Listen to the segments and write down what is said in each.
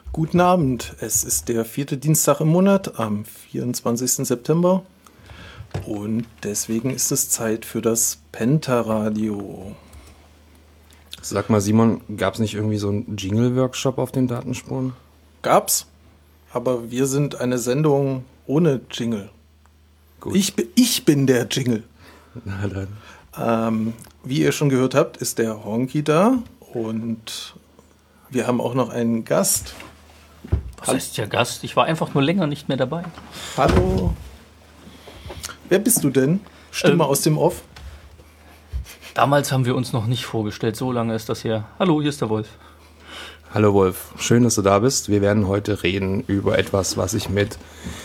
Guten Abend, es ist der vierte Dienstag im Monat am 24. September und deswegen ist es Zeit für das Penta-Radio. Sag mal, Simon, gab es nicht irgendwie so einen Jingle-Workshop auf den Datenspuren? Gab's, aber wir sind eine Sendung ohne Jingle. Gut. Ich bin der Jingle. Na dann. Wie ihr schon gehört habt, ist der Honky da und wir haben auch noch einen Gast. Was heißt ja Gast? Ich war einfach nur länger nicht mehr dabei. Hallo. Wer bist du denn? Stimme aus dem Off. Damals haben wir uns noch nicht vorgestellt, so lange ist das her. Hallo, hier ist der Wolf. Hallo Wolf, schön, dass du da bist. Wir werden heute reden über etwas, was sich mit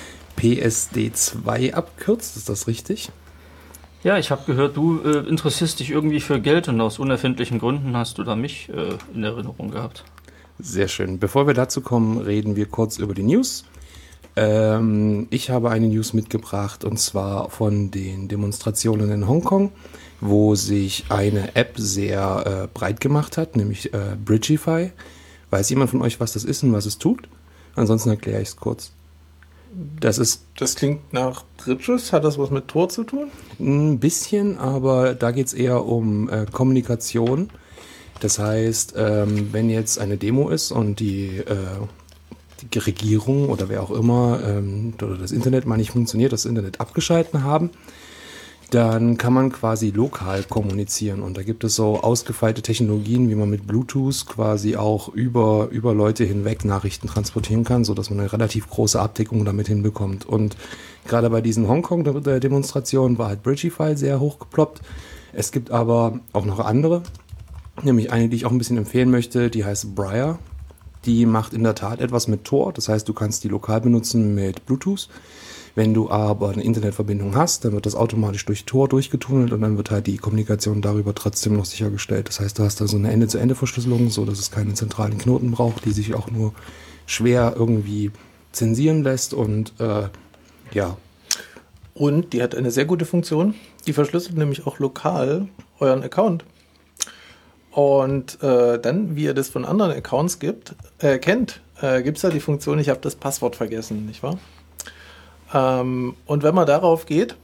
PSD2 abkürzt. Ist das richtig? Ja, ich habe gehört, du interessierst dich irgendwie für Geld und aus unerfindlichen Gründen hast du da mich in Erinnerung gehabt. Sehr schön. Bevor wir dazu kommen, reden wir kurz über die News. Ich habe eine News mitgebracht und zwar von den Demonstrationen in Hongkong, wo sich eine App sehr breit gemacht hat, nämlich Bridgify. Weiß jemand von euch, was das ist und was es tut? Ansonsten erkläre ich es kurz. Das klingt nach Bridges. Hat das was mit Tor zu tun? Ein bisschen, aber da geht es eher um Kommunikation. Das heißt, wenn jetzt eine Demo ist und die Regierung oder wer auch immer oder das Internet mal nicht funktioniert, das Internet abgeschalten haben, dann kann man quasi lokal kommunizieren. Und da gibt es so ausgefeilte Technologien, wie man mit Bluetooth quasi auch über Leute hinweg Nachrichten transportieren kann, sodass man eine relativ große Abdeckung damit hinbekommt. Und gerade bei diesen Hongkong-Demonstrationen war halt Bridgify sehr hochgeploppt. Es gibt aber auch noch andere. Nämlich eine, die ich auch ein bisschen empfehlen möchte, die heißt Briar. Die macht in der Tat etwas mit Tor, das heißt, du kannst die lokal benutzen mit Bluetooth. Wenn du aber eine Internetverbindung hast, dann wird das automatisch durch Tor durchgetunnelt und dann wird halt die Kommunikation darüber trotzdem noch sichergestellt. Das heißt, du hast da so eine Ende-zu-Ende-Verschlüsselung, so dass es keine zentralen Knoten braucht, die sich auch nur schwer irgendwie zensieren lässt und ja. Und die hat eine sehr gute Funktion. Die verschlüsselt nämlich auch lokal euren Account. Und dann, wie ihr das von anderen Accounts kennt, gibt es ja die Funktion, ich habe das Passwort vergessen, nicht wahr? Und wenn man darauf geht,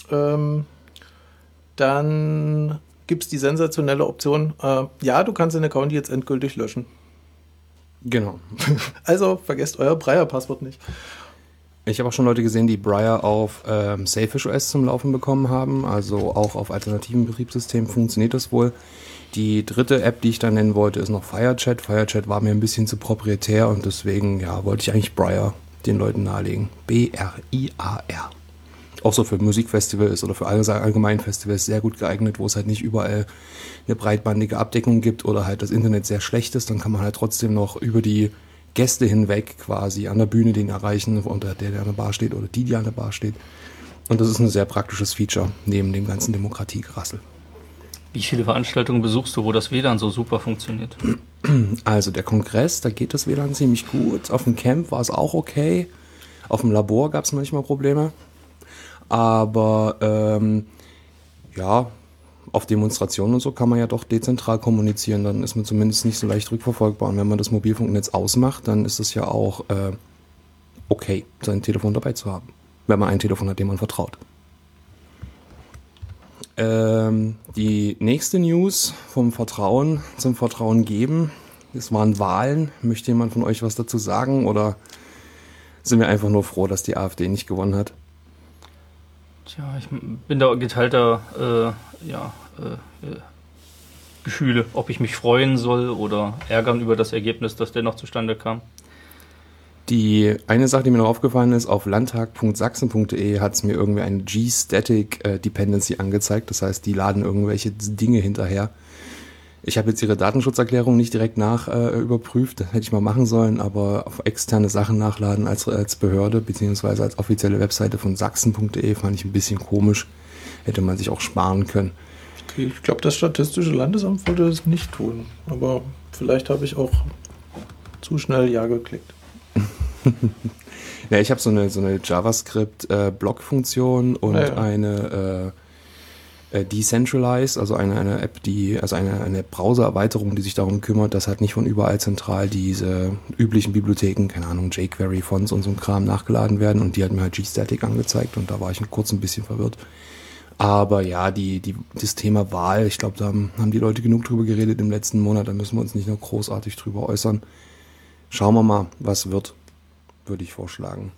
dann gibt es die sensationelle Option, ja, du kannst den Account jetzt endgültig löschen. Genau. Also vergesst euer Briar-Passwort nicht. Ich habe auch schon Leute gesehen, die Briar auf Sailfish OS zum Laufen bekommen haben, also auch auf alternativen Betriebssystemen funktioniert das wohl. Die dritte App, die ich da nennen wollte, ist noch FireChat. FireChat war mir ein bisschen zu proprietär und deswegen wollte ich eigentlich Briar den Leuten nahelegen. B-R-I-A-R. Auch so für Musikfestivals oder für allgemeinen Festivals sehr gut geeignet, wo es halt nicht überall eine breitbandige Abdeckung gibt oder halt das Internet sehr schlecht ist. Dann kann man halt trotzdem noch über die Gäste hinweg quasi an der Bühne den erreichen, unter der an der Bar steht oder die an der Bar steht. Und das ist ein sehr praktisches Feature neben dem ganzen Demokratiegerassel. Wie viele Veranstaltungen besuchst du, wo das WLAN so super funktioniert? Also der Kongress, da geht das WLAN ziemlich gut. Auf dem Camp war es auch okay. Auf dem Labor gab es manchmal Probleme. Aber auf Demonstrationen und so kann man ja doch dezentral kommunizieren. Dann ist man zumindest nicht so leicht rückverfolgbar. Und wenn man das Mobilfunknetz ausmacht, dann ist es ja auch okay, sein Telefon dabei zu haben. Wenn man ein Telefon hat, dem man vertraut. Die nächste News vom Vertrauen zum Vertrauen geben. Es waren Wahlen. Möchte jemand von euch was dazu sagen oder sind wir einfach nur froh, dass die AfD nicht gewonnen hat? Tja, ich bin da geteilter Gefühle, ob ich mich freuen soll oder ärgern über das Ergebnis, das dennoch zustande kam. Die eine Sache, die mir noch aufgefallen ist, auf landtag.sachsen.de hat es mir irgendwie eine G-Static Dependency angezeigt. Das heißt, die laden irgendwelche Dinge hinterher. Ich habe jetzt ihre Datenschutzerklärung nicht direkt überprüft. Das hätte ich mal machen sollen, aber auf externe Sachen nachladen als Behörde beziehungsweise als offizielle Webseite von sachsen.de fand ich ein bisschen komisch. Hätte man sich auch sparen können. Okay, ich glaube, das Statistische Landesamt wollte das nicht tun. Aber vielleicht habe ich auch zu schnell Ja geklickt. Ja, ich habe so eine JavaScript-Block-Funktion und eine Decentralize, also eine App, eine Browser-Erweiterung, die sich darum kümmert, dass halt nicht von überall zentral diese üblichen Bibliotheken, keine Ahnung, jQuery, Fonts und so ein Kram nachgeladen werden, und die hat mir halt Gstatic angezeigt, und da war ich kurz ein bisschen verwirrt. Aber ja, das Thema Wahl, ich glaube, da haben die Leute genug drüber geredet im letzten Monat, da müssen wir uns nicht noch großartig drüber äußern. Schauen wir mal, was wird, würde ich vorschlagen.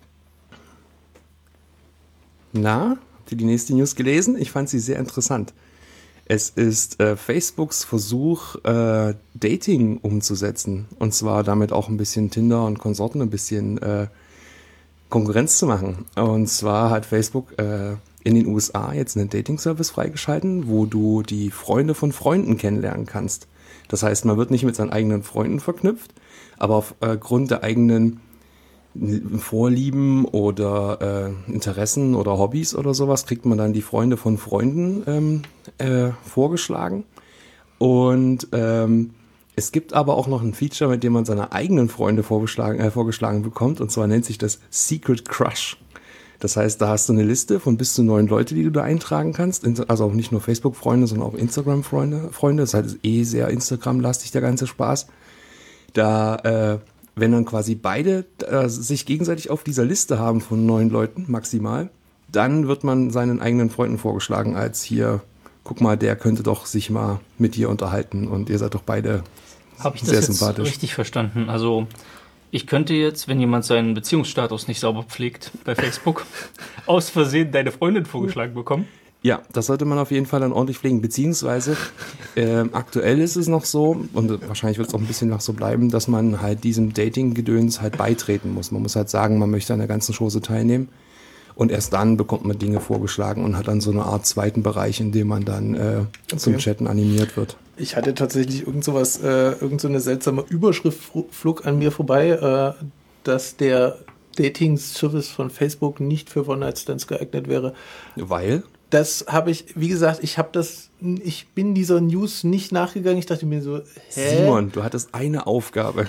Na, habt ihr die nächste News gelesen? Ich fand sie sehr interessant. Es ist Facebooks Versuch, Dating umzusetzen. Und zwar damit auch ein bisschen Tinder und Konsorten ein bisschen Konkurrenz zu machen. Und zwar hat Facebook in den USA jetzt einen Dating-Service freigeschalten, wo du die Freunde von Freunden kennenlernen kannst. Das heißt, man wird nicht mit seinen eigenen Freunden verknüpft, aber aufgrund der eigenen Vorlieben oder Interessen oder Hobbys oder sowas kriegt man dann die Freunde von Freunden vorgeschlagen. Und es gibt aber auch noch ein Feature, mit dem man seine eigenen Freunde vorgeschlagen bekommt, und zwar nennt sich das Secret Crush. Das heißt, da hast du eine Liste von bis zu 9 Leute, die du da eintragen kannst. Also auch nicht nur Facebook-Freunde, sondern auch Instagram-Freunde. Das heißt, sehr Instagram-lastig, der ganze Spaß. Da, wenn dann quasi beide sich gegenseitig auf dieser Liste haben von 9 Leuten maximal, dann wird man seinen eigenen Freunden vorgeschlagen als hier, guck mal, der könnte doch sich mal mit dir unterhalten, und ihr seid doch beide Habe ich das sehr jetzt sympathisch. richtig verstanden? Also ich könnte jetzt, wenn jemand seinen Beziehungsstatus nicht sauber pflegt bei Facebook, aus Versehen deine Freundin vorgeschlagen bekommen? Ja, das sollte man auf jeden Fall dann ordentlich pflegen, beziehungsweise aktuell ist es noch so, und wahrscheinlich wird es auch ein bisschen noch so bleiben, dass man halt diesem Dating-Gedöns halt beitreten muss. Man muss halt sagen, man möchte an der ganzen Chose teilnehmen, und erst dann bekommt man Dinge vorgeschlagen und hat dann so eine Art zweiten Bereich, in dem man dann zum Chatten animiert wird. Ich hatte tatsächlich irgend so eine seltsame Überschrift flog an mir vorbei, dass der Dating-Service von Facebook nicht für One-Night-Stands geeignet wäre. Weil? Das habe ich, wie gesagt, ich bin dieser News nicht nachgegangen. Ich dachte mir so, Simon, du hattest eine Aufgabe.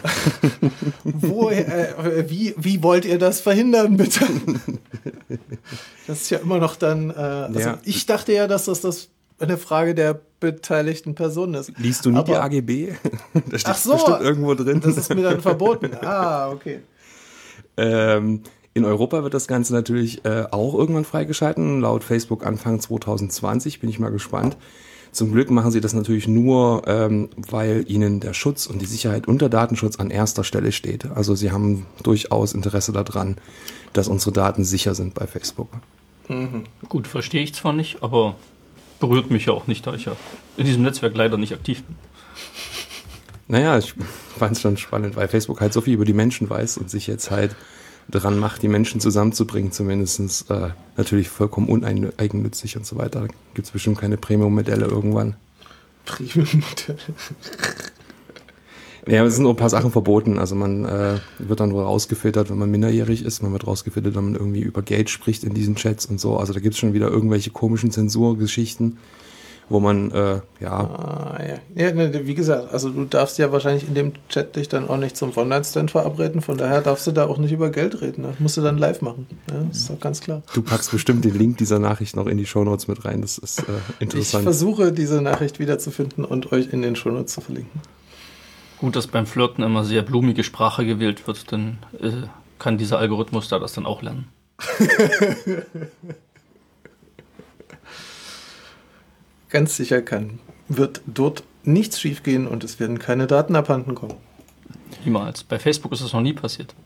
Wie wollt ihr das verhindern, bitte? Das ist ja immer noch dann, Ja. Ich dachte ja, dass das eine Frage der beteiligten Personen ist. Liest du nicht die AGB? Da steht Ach so, bestimmt irgendwo drin. Das ist mir dann verboten. Ah, okay. In Europa wird das Ganze natürlich auch irgendwann freigeschalten, laut Facebook Anfang 2020, bin ich mal gespannt. Zum Glück machen sie das natürlich nur, weil ihnen der Schutz und die Sicherheit und der Datenschutz an erster Stelle steht. Also sie haben durchaus Interesse daran, dass unsere Daten sicher sind bei Facebook. Mhm. Gut, verstehe ich zwar nicht, aber berührt mich ja auch nicht, da ich ja in diesem Netzwerk leider nicht aktiv bin. Naja, ich fand es schon spannend, weil Facebook halt so viel über die Menschen weiß und sich jetzt halt dran macht, die Menschen zusammenzubringen, zumindest natürlich vollkommen uneigennützig und so weiter. Da gibt es bestimmt keine Premium-Modelle irgendwann. Premium-Modelle? Ja, es sind nur ein paar Sachen verboten. Also man wird dann wohl rausgefiltert, wenn man minderjährig ist. Man wird rausgefiltert, wenn man irgendwie über Geld spricht in diesen Chats und so. Also da gibt es schon wieder irgendwelche komischen Zensurgeschichten, wo man, Ja, wie gesagt, also du darfst ja wahrscheinlich in dem Chat dich dann auch nicht zum One-Night-Stand verabreden. Von daher darfst du da auch nicht über Geld reden. Das musst du dann live machen. Ja, das ist doch ganz klar. Du packst bestimmt den Link dieser Nachricht noch in die Shownotes mit rein. Das ist interessant. Ich versuche, diese Nachricht wiederzufinden und euch in den Shownotes zu verlinken. Gut, dass beim Flirten immer sehr blumige Sprache gewählt wird, dann kann dieser Algorithmus da das dann auch lernen. Ganz sicher wird dort nichts schiefgehen und es werden keine Daten abhanden kommen. Niemals. Bei Facebook ist das noch nie passiert.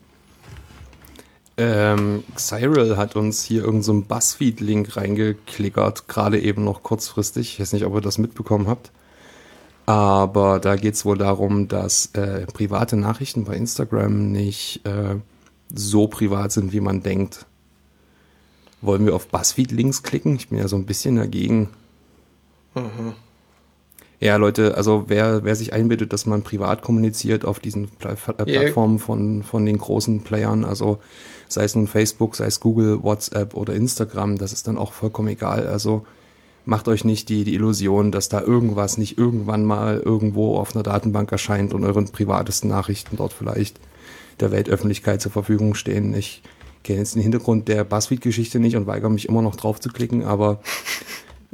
Cyril hat uns hier irgendeinen so BuzzFeed-Link reingeklickert, gerade eben noch kurzfristig. Ich weiß nicht, ob ihr das mitbekommen habt. Aber da geht es wohl darum, dass private Nachrichten bei Instagram nicht so privat sind, wie man denkt. Wollen wir auf BuzzFeed-Links klicken? Ich bin ja so ein bisschen dagegen. Mhm. Ja, Leute, also wer sich einbildet, dass man privat kommuniziert auf diesen Plattformen von den großen Playern, also sei es nun Facebook, sei es Google, WhatsApp oder Instagram, das ist dann auch vollkommen egal. Also macht euch nicht die Illusion, dass da irgendwas nicht irgendwann mal irgendwo auf einer Datenbank erscheint und euren privatesten Nachrichten dort vielleicht der Weltöffentlichkeit zur Verfügung stehen. Ich kenne jetzt den Hintergrund der BuzzFeed-Geschichte nicht und weigere mich immer noch drauf zu klicken, aber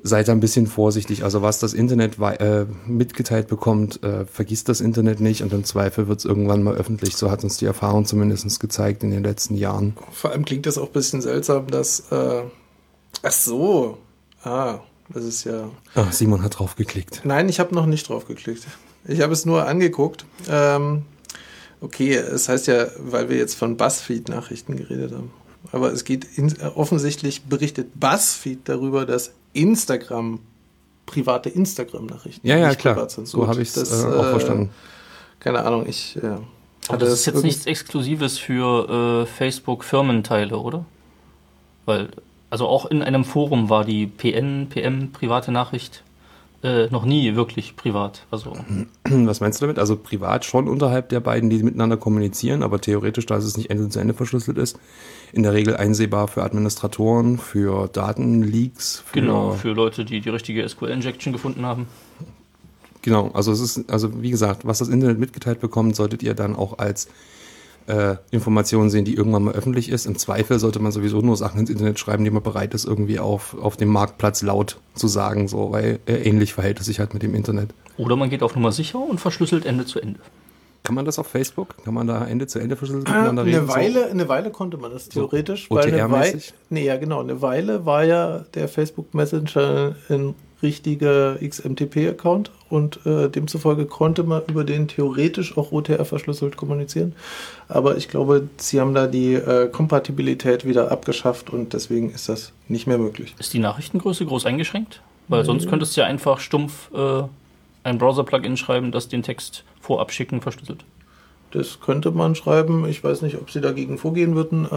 seid da ein bisschen vorsichtig. Also was das Internet mitgeteilt bekommt, vergisst das Internet nicht und im Zweifel wird es irgendwann mal öffentlich. So hat uns die Erfahrung zumindest gezeigt in den letzten Jahren. Vor allem klingt das auch ein bisschen seltsam, dass... das ist ja... Ach, Simon hat drauf geklickt. Nein, ich habe noch nicht drauf geklickt. Ich habe es nur angeguckt. Okay, es heißt ja, weil wir jetzt von BuzzFeed-Nachrichten geredet haben. Aber es geht offensichtlich berichtet BuzzFeed darüber, dass private Instagram-Nachrichten nicht klar. privat sind. So habe ich es auch verstanden. Keine Ahnung, aber das ist jetzt nichts Exklusives für Facebook-Firmenteile, oder? Weil, also auch in einem Forum war die PM, private Nachricht, noch nie wirklich privat. Also. Was meinst du damit? Also privat schon unterhalb der beiden, die miteinander kommunizieren, aber theoretisch, da es nicht Ende zu Ende verschlüsselt ist, in der Regel einsehbar für Administratoren, für Datenleaks. Für Leute, die die richtige SQL-Injection gefunden haben. Genau, also wie gesagt, was das Internet mitgeteilt bekommt, solltet ihr dann auch als Informationen sehen, die irgendwann mal öffentlich ist. Im Zweifel sollte man sowieso nur Sachen ins Internet schreiben, die man bereit ist, irgendwie auf dem Marktplatz laut zu sagen, so, weil ähnlich verhält es sich halt mit dem Internet. Oder man geht auf Nummer sicher und verschlüsselt Ende zu Ende. Kann man das auf Facebook? Kann man da Ende zu Ende verschlüsselt miteinander reden? Eine Weile konnte man das theoretisch. So, OTR-mäßig? Eine Weile war ja der Facebook Messenger ein richtiger XMTP-Account und demzufolge konnte man über den theoretisch auch OTR verschlüsselt kommunizieren. Aber ich glaube, sie haben da die Kompatibilität wieder abgeschafft und deswegen ist das nicht mehr möglich. Ist die Nachrichtengröße groß eingeschränkt? Weil sonst könntest du ja einfach stumpf ein Browser-Plugin schreiben, das den Text vorab schicken verschlüsselt. Das könnte man schreiben. Ich weiß nicht, ob sie dagegen vorgehen würden.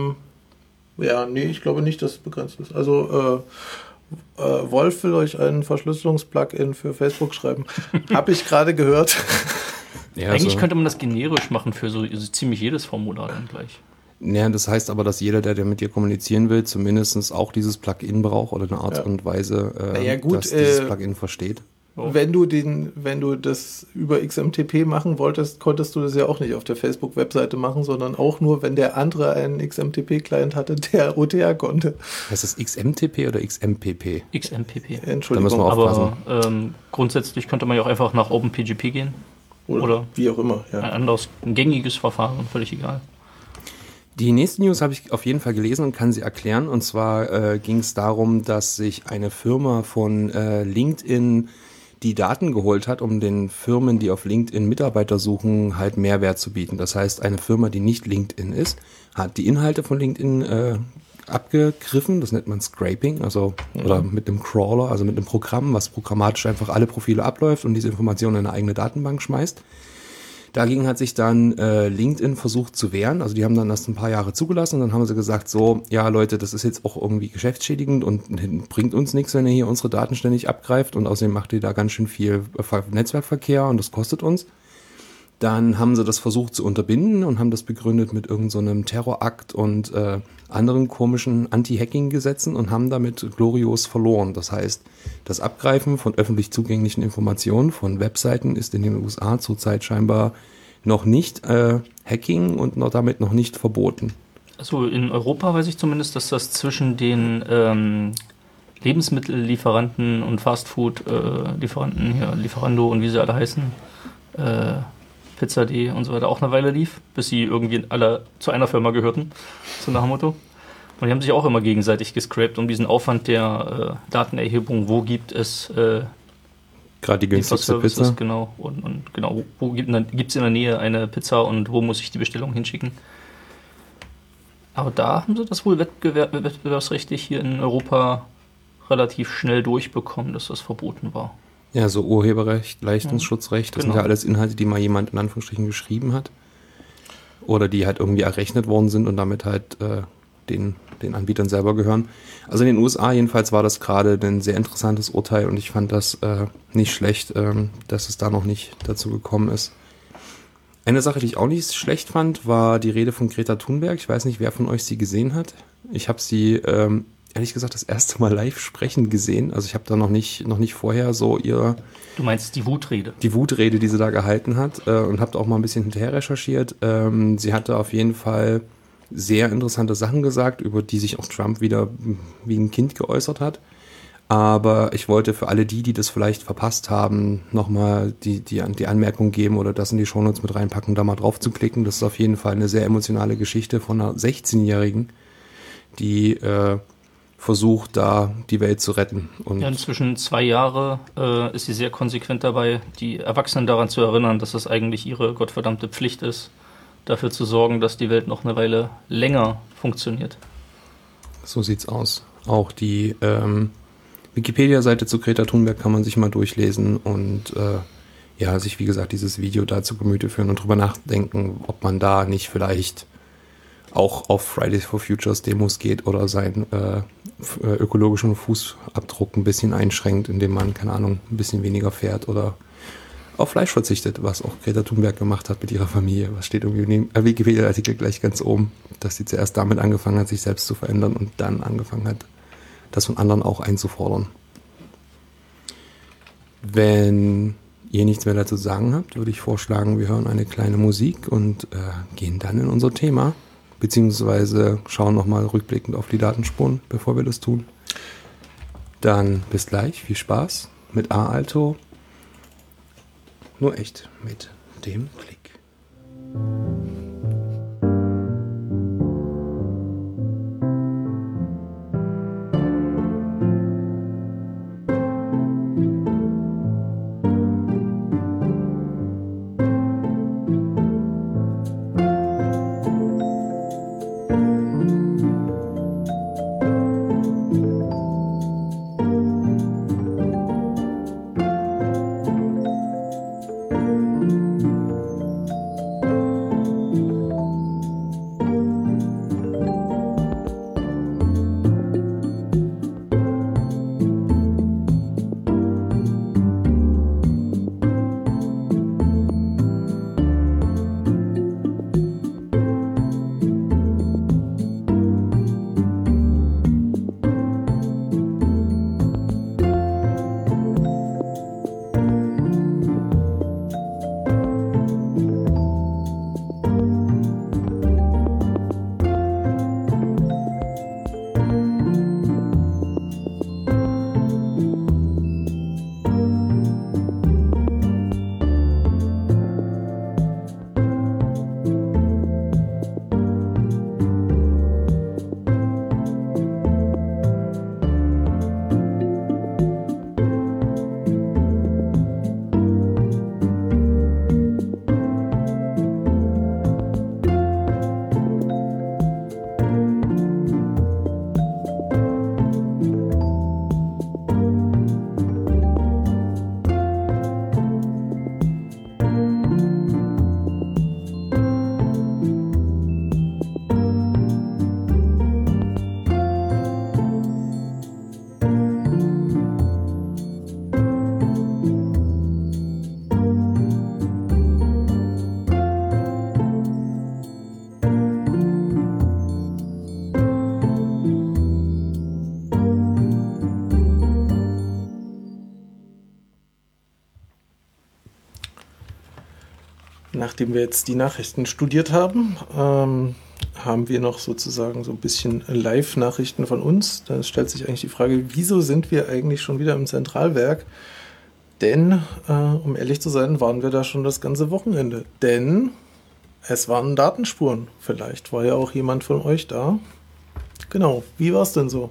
Ich glaube nicht, dass es begrenzt ist. Also Wolf will euch ein Verschlüsselungs-Plugin für Facebook schreiben. Habe ich gerade gehört. Ja, eigentlich könnte man das generisch machen für so ziemlich jedes Formular dann gleich. Ja, das heißt aber, dass jeder, der mit dir kommunizieren will, zumindest auch dieses Plugin braucht oder eine Art und Weise, dass dieses Plugin versteht. Oh. Wenn du das über XMTP machen wolltest, konntest du das ja auch nicht auf der Facebook-Webseite machen, sondern auch nur, wenn der andere einen XMTP-Client hatte, der OTR konnte. Heißt das XMTP oder XMPP? XMPP. Entschuldigung. Da müssen wir aufpassen. Aber grundsätzlich könnte man ja auch einfach nach OpenPGP gehen. Oder wie auch immer. Ja. Ein gängiges Verfahren, völlig egal. Die nächste News habe ich auf jeden Fall gelesen und kann sie erklären. Und zwar ging es darum, dass sich eine Firma von LinkedIn die Daten geholt hat, um den Firmen, die auf LinkedIn Mitarbeiter suchen, halt Mehrwert zu bieten. Das heißt, eine Firma, die nicht LinkedIn ist, hat die Inhalte von LinkedIn abgegriffen, das nennt man Scraping, oder mit einem Crawler, also mit einem Programm, was programmatisch einfach alle Profile abläuft und diese Informationen in eine eigene Datenbank schmeißt. Dagegen hat sich dann LinkedIn versucht zu wehren. Also die haben dann das ein paar Jahre zugelassen und dann haben sie gesagt, so, ja Leute, das ist jetzt auch irgendwie geschäftsschädigend und bringt uns nichts, wenn ihr hier unsere Daten ständig abgreift und außerdem macht ihr da ganz schön viel Netzwerkverkehr und das kostet uns. Dann haben sie das versucht zu unterbinden und haben das begründet mit irgend so einem Terrorakt und anderen komischen Anti-Hacking-Gesetzen und haben damit glorios verloren. Das heißt, das Abgreifen von öffentlich zugänglichen Informationen von Webseiten ist in den USA zurzeit scheinbar noch nicht Hacking und damit noch nicht verboten. Also in Europa weiß ich zumindest, dass das zwischen den Lebensmittellieferanten und Fastfood-Lieferanten, hier Lieferando und wie sie alle heißen, Pizza.de und so weiter auch eine Weile lief, bis sie irgendwie alle zu einer Firma gehörten, so nach dem Motto. Und die haben sich auch immer gegenseitig gescrapt um diesen Aufwand der Datenerhebung, wo gibt es gerade die günstigste Pizza. Genau, und genau, wo gibt es in der Nähe eine Pizza und wo muss ich die Bestellung hinschicken. Aber da haben sie das wohl wettbewerbsrechtlich hier in Europa relativ schnell durchbekommen, dass das verboten war. Ja, so Urheberrecht, Leistungsschutzrecht, das sind ja alles Inhalte, die mal jemand in Anführungsstrichen geschrieben hat. Oder die halt irgendwie errechnet worden sind und damit halt den Anbietern selber gehören. Also in den USA jedenfalls war das gerade ein sehr interessantes Urteil und ich fand das nicht schlecht, dass es da noch nicht dazu gekommen ist. Eine Sache, die ich auch nicht schlecht fand, war die Rede von Greta Thunberg. Ich weiß nicht, wer von euch sie gesehen hat. Ich habe sie ehrlich gesagt das erste Mal live sprechen gesehen. Also ich habe da noch nicht vorher so ihr... Du meinst die Wutrede? Die Wutrede, die sie da gehalten hat und habe auch mal ein bisschen hinterher recherchiert. Sie hatte auf jeden Fall sehr interessante Sachen gesagt, über die sich auch Trump wieder wie ein Kind geäußert hat. Aber ich wollte für alle die das vielleicht verpasst haben, nochmal die Anmerkung geben oder das in die Shownotes mit reinpacken, da mal drauf zu klicken. Das ist auf jeden Fall eine sehr emotionale Geschichte von einer 16-Jährigen, die versucht, da die Welt zu retten. Und ja, inzwischen 2 Jahre ist sie sehr konsequent dabei, die Erwachsenen daran zu erinnern, dass es eigentlich ihre gottverdammte Pflicht ist, dafür zu sorgen, dass die Welt noch eine Weile länger funktioniert. So sieht's aus. Auch die Wikipedia-Seite zu Greta Thunberg kann man sich mal durchlesen und sich, wie gesagt, dieses Video da zu Gemüte führen und drüber nachdenken, ob man da nicht vielleicht auch auf Fridays for Futures Demos geht oder seinen ökologischen Fußabdruck ein bisschen einschränkt, indem man, keine Ahnung, ein bisschen weniger fährt oder auf Fleisch verzichtet, was auch Greta Thunberg gemacht hat mit ihrer Familie. Was steht irgendwie in dem Wikipedia-Artikel gleich ganz oben, dass sie zuerst damit angefangen hat, sich selbst zu verändern und dann angefangen hat, das von anderen auch einzufordern. Wenn ihr nichts mehr dazu sagen habt, würde ich vorschlagen, wir hören eine kleine Musik und gehen dann in unser Thema, beziehungsweise schauen nochmal rückblickend auf die Datenspuren, bevor wir das tun. Dann bis gleich, viel Spaß mit A-Alto, nur echt mit dem Klick. Nachdem wir jetzt die Nachrichten studiert haben, haben wir noch sozusagen so ein bisschen Live-Nachrichten von uns. Da stellt sich eigentlich die Frage, wieso sind wir eigentlich schon wieder im Zentralwerk? Denn, um ehrlich zu sein, waren wir da schon das ganze Wochenende. Denn es waren Datenspuren. Vielleicht war ja auch jemand von euch da. Genau, wie war es denn so?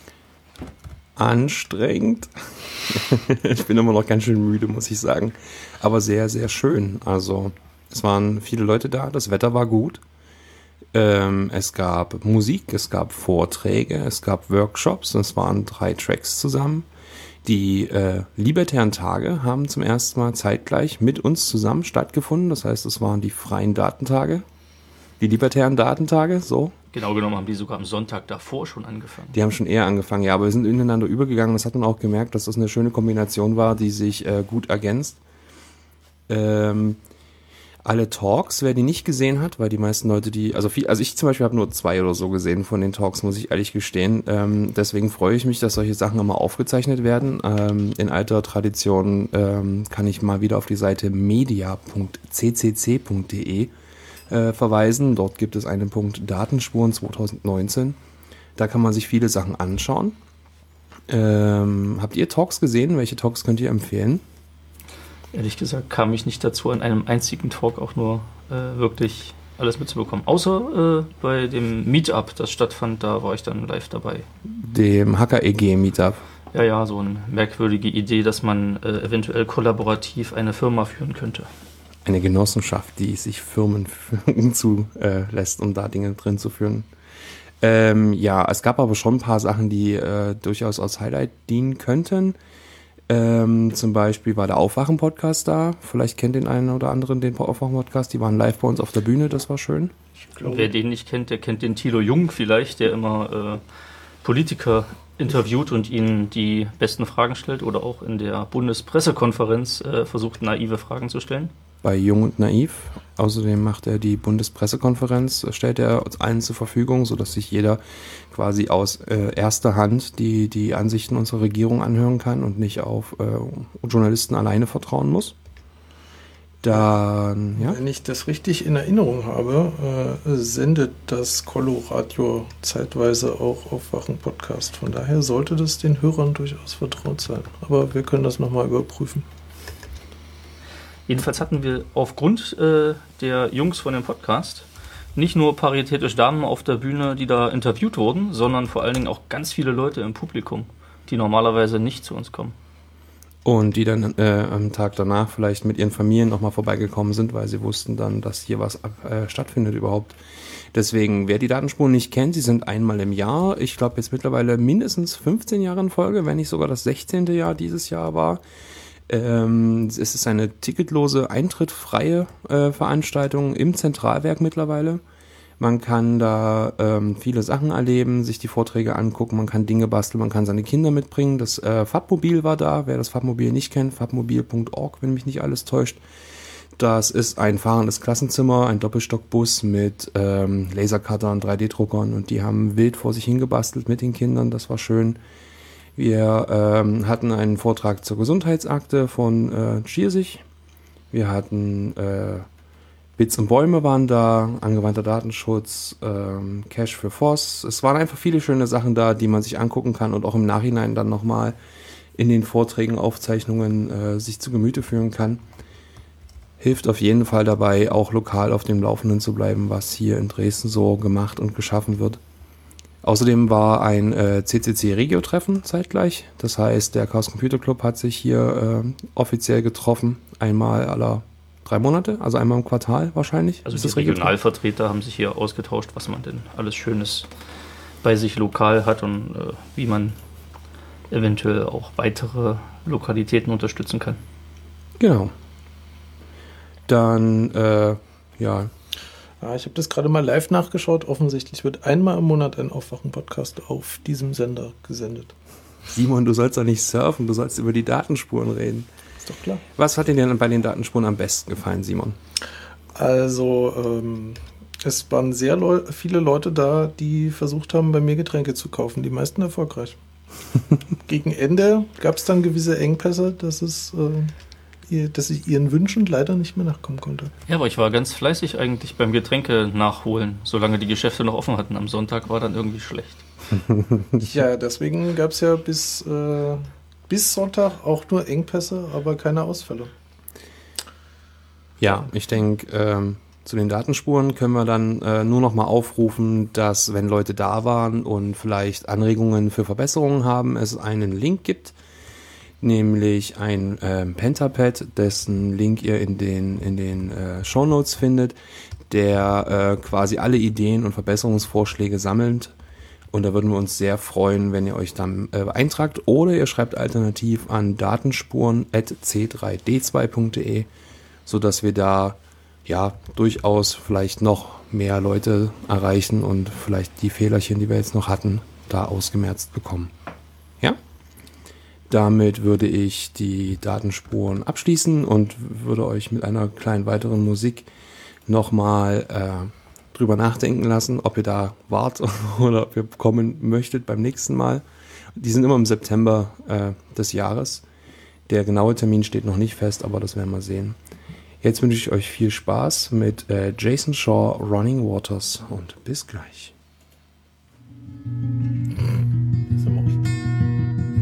Anstrengend. Ich bin immer noch ganz schön müde, muss ich sagen. Aber sehr, sehr schön. Also es waren viele Leute da, das Wetter war gut. Es gab Musik, es gab Vorträge, es gab Workshops. Es waren 3 Tracks zusammen. Die Libertären Tage haben zum ersten Mal zeitgleich mit uns zusammen stattgefunden. Das heißt, es waren die freien Datentage. Die Libertären Datentage, so. Genau genommen haben die sogar am Sonntag davor schon angefangen. Die haben schon eher angefangen, ja, aber wir sind ineinander übergegangen. Das hat man auch gemerkt, dass das eine schöne Kombination war, die sich gut ergänzt. Alle Talks, wer die nicht gesehen hat, weil die meisten Leute, also ich zum Beispiel habe nur 2 oder so gesehen von den Talks, muss ich ehrlich gestehen. Deswegen freue ich mich, dass solche Sachen immer aufgezeichnet werden. In alter Tradition kann ich mal wieder auf die Seite media.ccc.de verweisen. Dort gibt es einen Punkt Datenspuren 2019. Da kann man sich viele Sachen anschauen. Habt ihr Talks gesehen? Welche Talks könnt ihr empfehlen? Ehrlich gesagt kam ich nicht dazu, an einem einzigen Talk auch nur wirklich alles mitzubekommen. Außer bei dem Meetup, das stattfand, da war ich dann live dabei. Dem Hacker-EG-Meetup. Ja, so eine merkwürdige Idee, dass man eventuell kollaborativ eine Firma führen könnte. Eine Genossenschaft, die sich Firmen zulässt, um da Dinge drin zu führen. Ja, es gab aber schon ein paar Sachen, die durchaus als Highlight dienen könnten. Zum Beispiel war der Aufwachen-Podcast da. Vielleicht kennt den einen oder anderen den Aufwachen-Podcast. Die waren live bei uns auf der Bühne, das war schön. Wer den nicht kennt, der kennt den Thilo Jung vielleicht, der immer Politiker interviewt und ihnen die besten Fragen stellt oder auch in der Bundespressekonferenz versucht, naive Fragen zu stellen. Bei Jung und Naiv. Außerdem macht er die Bundespressekonferenz, stellt er uns allen zur Verfügung, sodass sich jeder quasi aus erster Hand die Ansichten unserer Regierung anhören kann und nicht auf Journalisten alleine vertrauen muss. Dann, ja. Wenn ich das richtig in Erinnerung habe, sendet das Colo-Radio zeitweise auch Aufwachen-Podcast. Von daher sollte das den Hörern durchaus vertraut sein. Aber wir können das nochmal überprüfen. Jedenfalls hatten wir aufgrund der Jungs von dem Podcast nicht nur paritätisch Damen auf der Bühne, die da interviewt wurden, sondern vor allen Dingen auch ganz viele Leute im Publikum, die normalerweise nicht zu uns kommen. Und die dann am Tag danach vielleicht mit ihren Familien nochmal vorbeigekommen sind, weil sie wussten dann, dass hier was stattfindet überhaupt. Deswegen, wer die Datenspuren nicht kennt, sie sind einmal im Jahr. Ich glaube jetzt mittlerweile mindestens 15 Jahre in Folge, wenn nicht sogar das 16. Jahr dieses Jahr war. Es ist eine ticketlose, eintrittfreie Veranstaltung im Zentralwerk mittlerweile. Man kann da viele Sachen erleben, sich die Vorträge angucken, man kann Dinge basteln, man kann seine Kinder mitbringen. Das Fabmobil war da, wer das Fabmobil nicht kennt, fabmobil.org, wenn mich nicht alles täuscht. Das ist ein fahrendes Klassenzimmer, ein Doppelstockbus mit Lasercuttern, 3D-Druckern und die haben wild vor sich hingebastelt mit den Kindern, das war schön. Wir hatten einen Vortrag zur Gesundheitsakte von Schiersig. Wir hatten Bits und Bäume waren da, angewandter Datenschutz, Cache für FOSS. Es waren einfach viele schöne Sachen da, die man sich angucken kann und auch im Nachhinein dann nochmal in den Vorträgen, Aufzeichnungen sich zu Gemüte führen kann. Hilft auf jeden Fall dabei, auch lokal auf dem Laufenden zu bleiben, was hier in Dresden so gemacht und geschaffen wird. Außerdem war ein CCC-Regio-Treffen zeitgleich. Das heißt, der Chaos Computer Club hat sich hier offiziell getroffen, einmal alle 3 Monate, also einmal im Quartal wahrscheinlich. Also die Regionalvertreter haben sich hier ausgetauscht, was man denn alles Schönes bei sich lokal hat und wie man eventuell auch weitere Lokalitäten unterstützen kann. Genau. Dann, ja. Ich habe das gerade mal live nachgeschaut. Offensichtlich wird einmal im Monat ein Aufwachen-Podcast auf diesem Sender gesendet. Simon, du sollst doch nicht surfen, du sollst über die Datenspuren reden. Ist doch klar. Was hat dir denn bei den Datenspuren am besten gefallen, Simon? Also, es waren sehr viele Leute da, die versucht haben, bei mir Getränke zu kaufen. Die meisten erfolgreich. Gegen Ende gab es dann gewisse Engpässe, dass ich ihren Wünschen leider nicht mehr nachkommen konnte. Ja, aber ich war ganz fleißig eigentlich beim Getränke nachholen, solange die Geschäfte noch offen hatten. Am Sonntag war dann irgendwie schlecht. Ja, deswegen gab es ja bis Sonntag auch nur Engpässe, aber keine Ausfälle. Ja, ich denke, zu den Datenspuren können wir dann nur noch mal aufrufen, dass, wenn Leute da waren und vielleicht Anregungen für Verbesserungen haben, es einen Link gibt, nämlich ein Pentapad, dessen Link ihr in den Shownotes findet, der quasi alle Ideen und Verbesserungsvorschläge sammelt. Und da würden wir uns sehr freuen, wenn ihr euch dann eintragt oder ihr schreibt alternativ an datenspuren@c3d2.de, sodass wir da ja durchaus vielleicht noch mehr Leute erreichen und vielleicht die Fehlerchen, die wir jetzt noch hatten, da ausgemerzt bekommen. Ja? Damit würde ich die Datenspuren abschließen und würde euch mit einer kleinen weiteren Musik nochmal drüber nachdenken lassen, ob ihr da wart oder ob ihr kommen möchtet beim nächsten Mal. Die sind immer im September des Jahres. Der genaue Termin steht noch nicht fest, aber das werden wir sehen. Jetzt wünsche ich euch viel Spaß mit Jason Shaw, Running Waters und bis gleich. Ist im Arsch.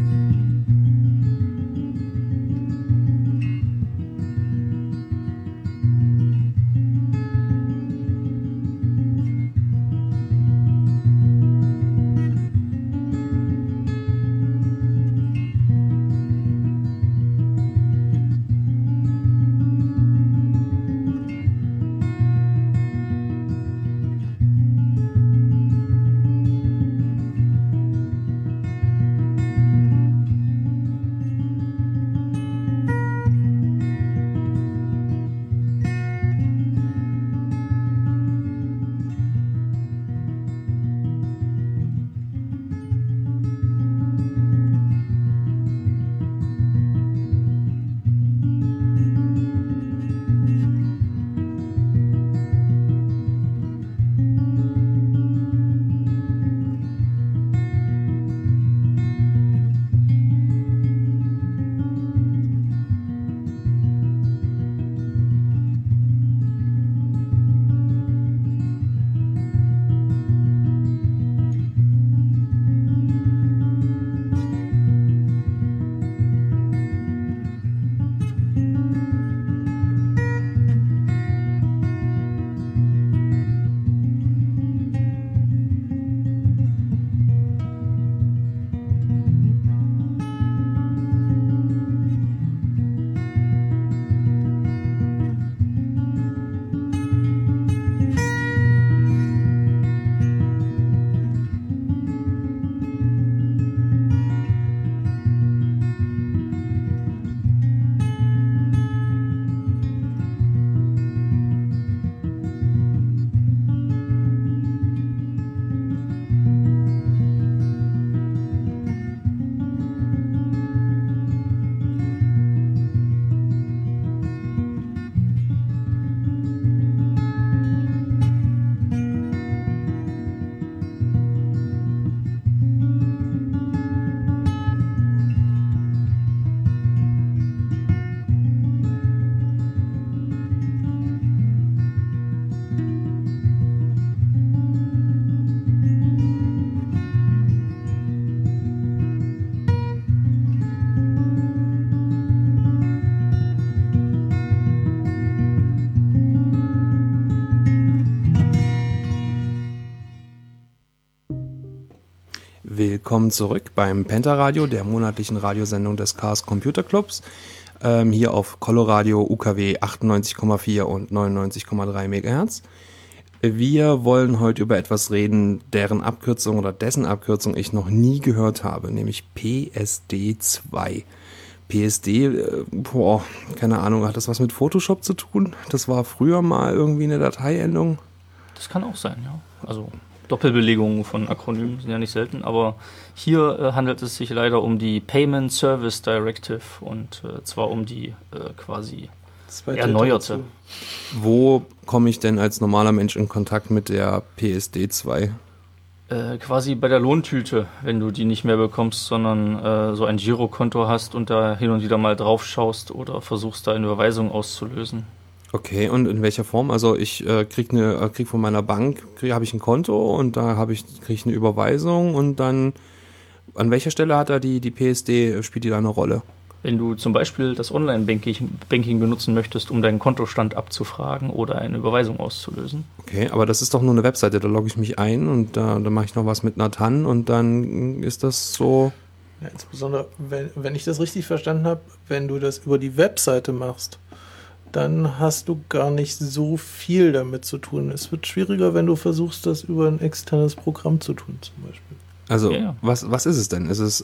Willkommen zurück beim Pentaradio, der monatlichen Radiosendung des Chaos Computer Clubs. Hier auf Coloradio UKW 98,4 und 99,3 MHz. Wir wollen heute über etwas reden, deren Abkürzung oder dessen Abkürzung ich noch nie gehört habe, nämlich PSD2. PSD, keine Ahnung, hat das was mit Photoshop zu tun? Das war früher mal irgendwie eine Dateiendung? Das kann auch sein, ja. Also Doppelbelegungen von Akronymen sind ja nicht selten, aber hier handelt es sich leider um die Payment Service Directive und zwar um die quasi erneuerte. Wo komme ich denn als normaler Mensch in Kontakt mit der PSD2? Quasi bei der Lohntüte, wenn du die nicht mehr bekommst, sondern so ein Girokonto hast und da hin und wieder mal drauf schaust oder versuchst da eine Überweisung auszulösen. Okay, und in welcher Form? Also ich krieg von meiner Bank, habe ich ein Konto und da krieg ich eine Überweisung und dann an welcher Stelle hat da die PSD, spielt die da eine Rolle? Wenn du zum Beispiel das Online-Banking benutzen möchtest, um deinen Kontostand abzufragen oder eine Überweisung auszulösen. Okay, aber das ist doch nur eine Webseite, da logge ich mich ein und da mache ich noch was mit einer TAN und dann ist das so... Ja, insbesondere, wenn ich das richtig verstanden habe, wenn du das über die Webseite machst, dann hast du gar nicht so viel damit zu tun. Es wird schwieriger, wenn du versuchst, das über ein externes Programm zu tun, zum Beispiel. Also, ja. Was ist es denn? Ist es,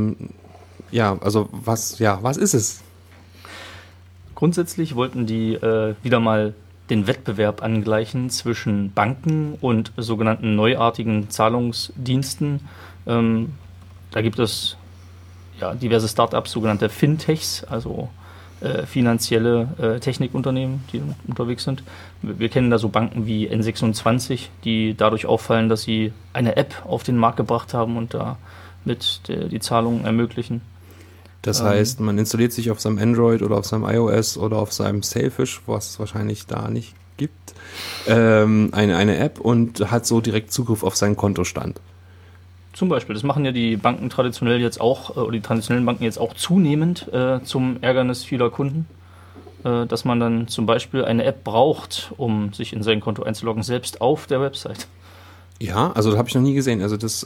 was ist es? Grundsätzlich wollten die wieder mal den Wettbewerb angleichen zwischen Banken und sogenannten neuartigen Zahlungsdiensten. Da gibt es diverse Startups, sogenannte Fintechs, also finanzielle Technikunternehmen, die unterwegs sind. Wir kennen da so Banken wie N26, die dadurch auffallen, dass sie eine App auf den Markt gebracht haben und damit die Zahlungen ermöglichen. Das heißt, man installiert sich auf seinem Android oder auf seinem iOS oder auf seinem Sailfish, was es wahrscheinlich da nicht gibt, eine App und hat so direkt Zugriff auf seinen Kontostand. Zum Beispiel, das machen ja die Banken traditionell jetzt auch, oder die traditionellen Banken jetzt auch zunehmend zum Ärgernis vieler Kunden, dass man dann zum Beispiel eine App braucht, um sich in sein Konto einzuloggen, selbst auf der Website. Ja, also das habe ich noch nie gesehen. Also das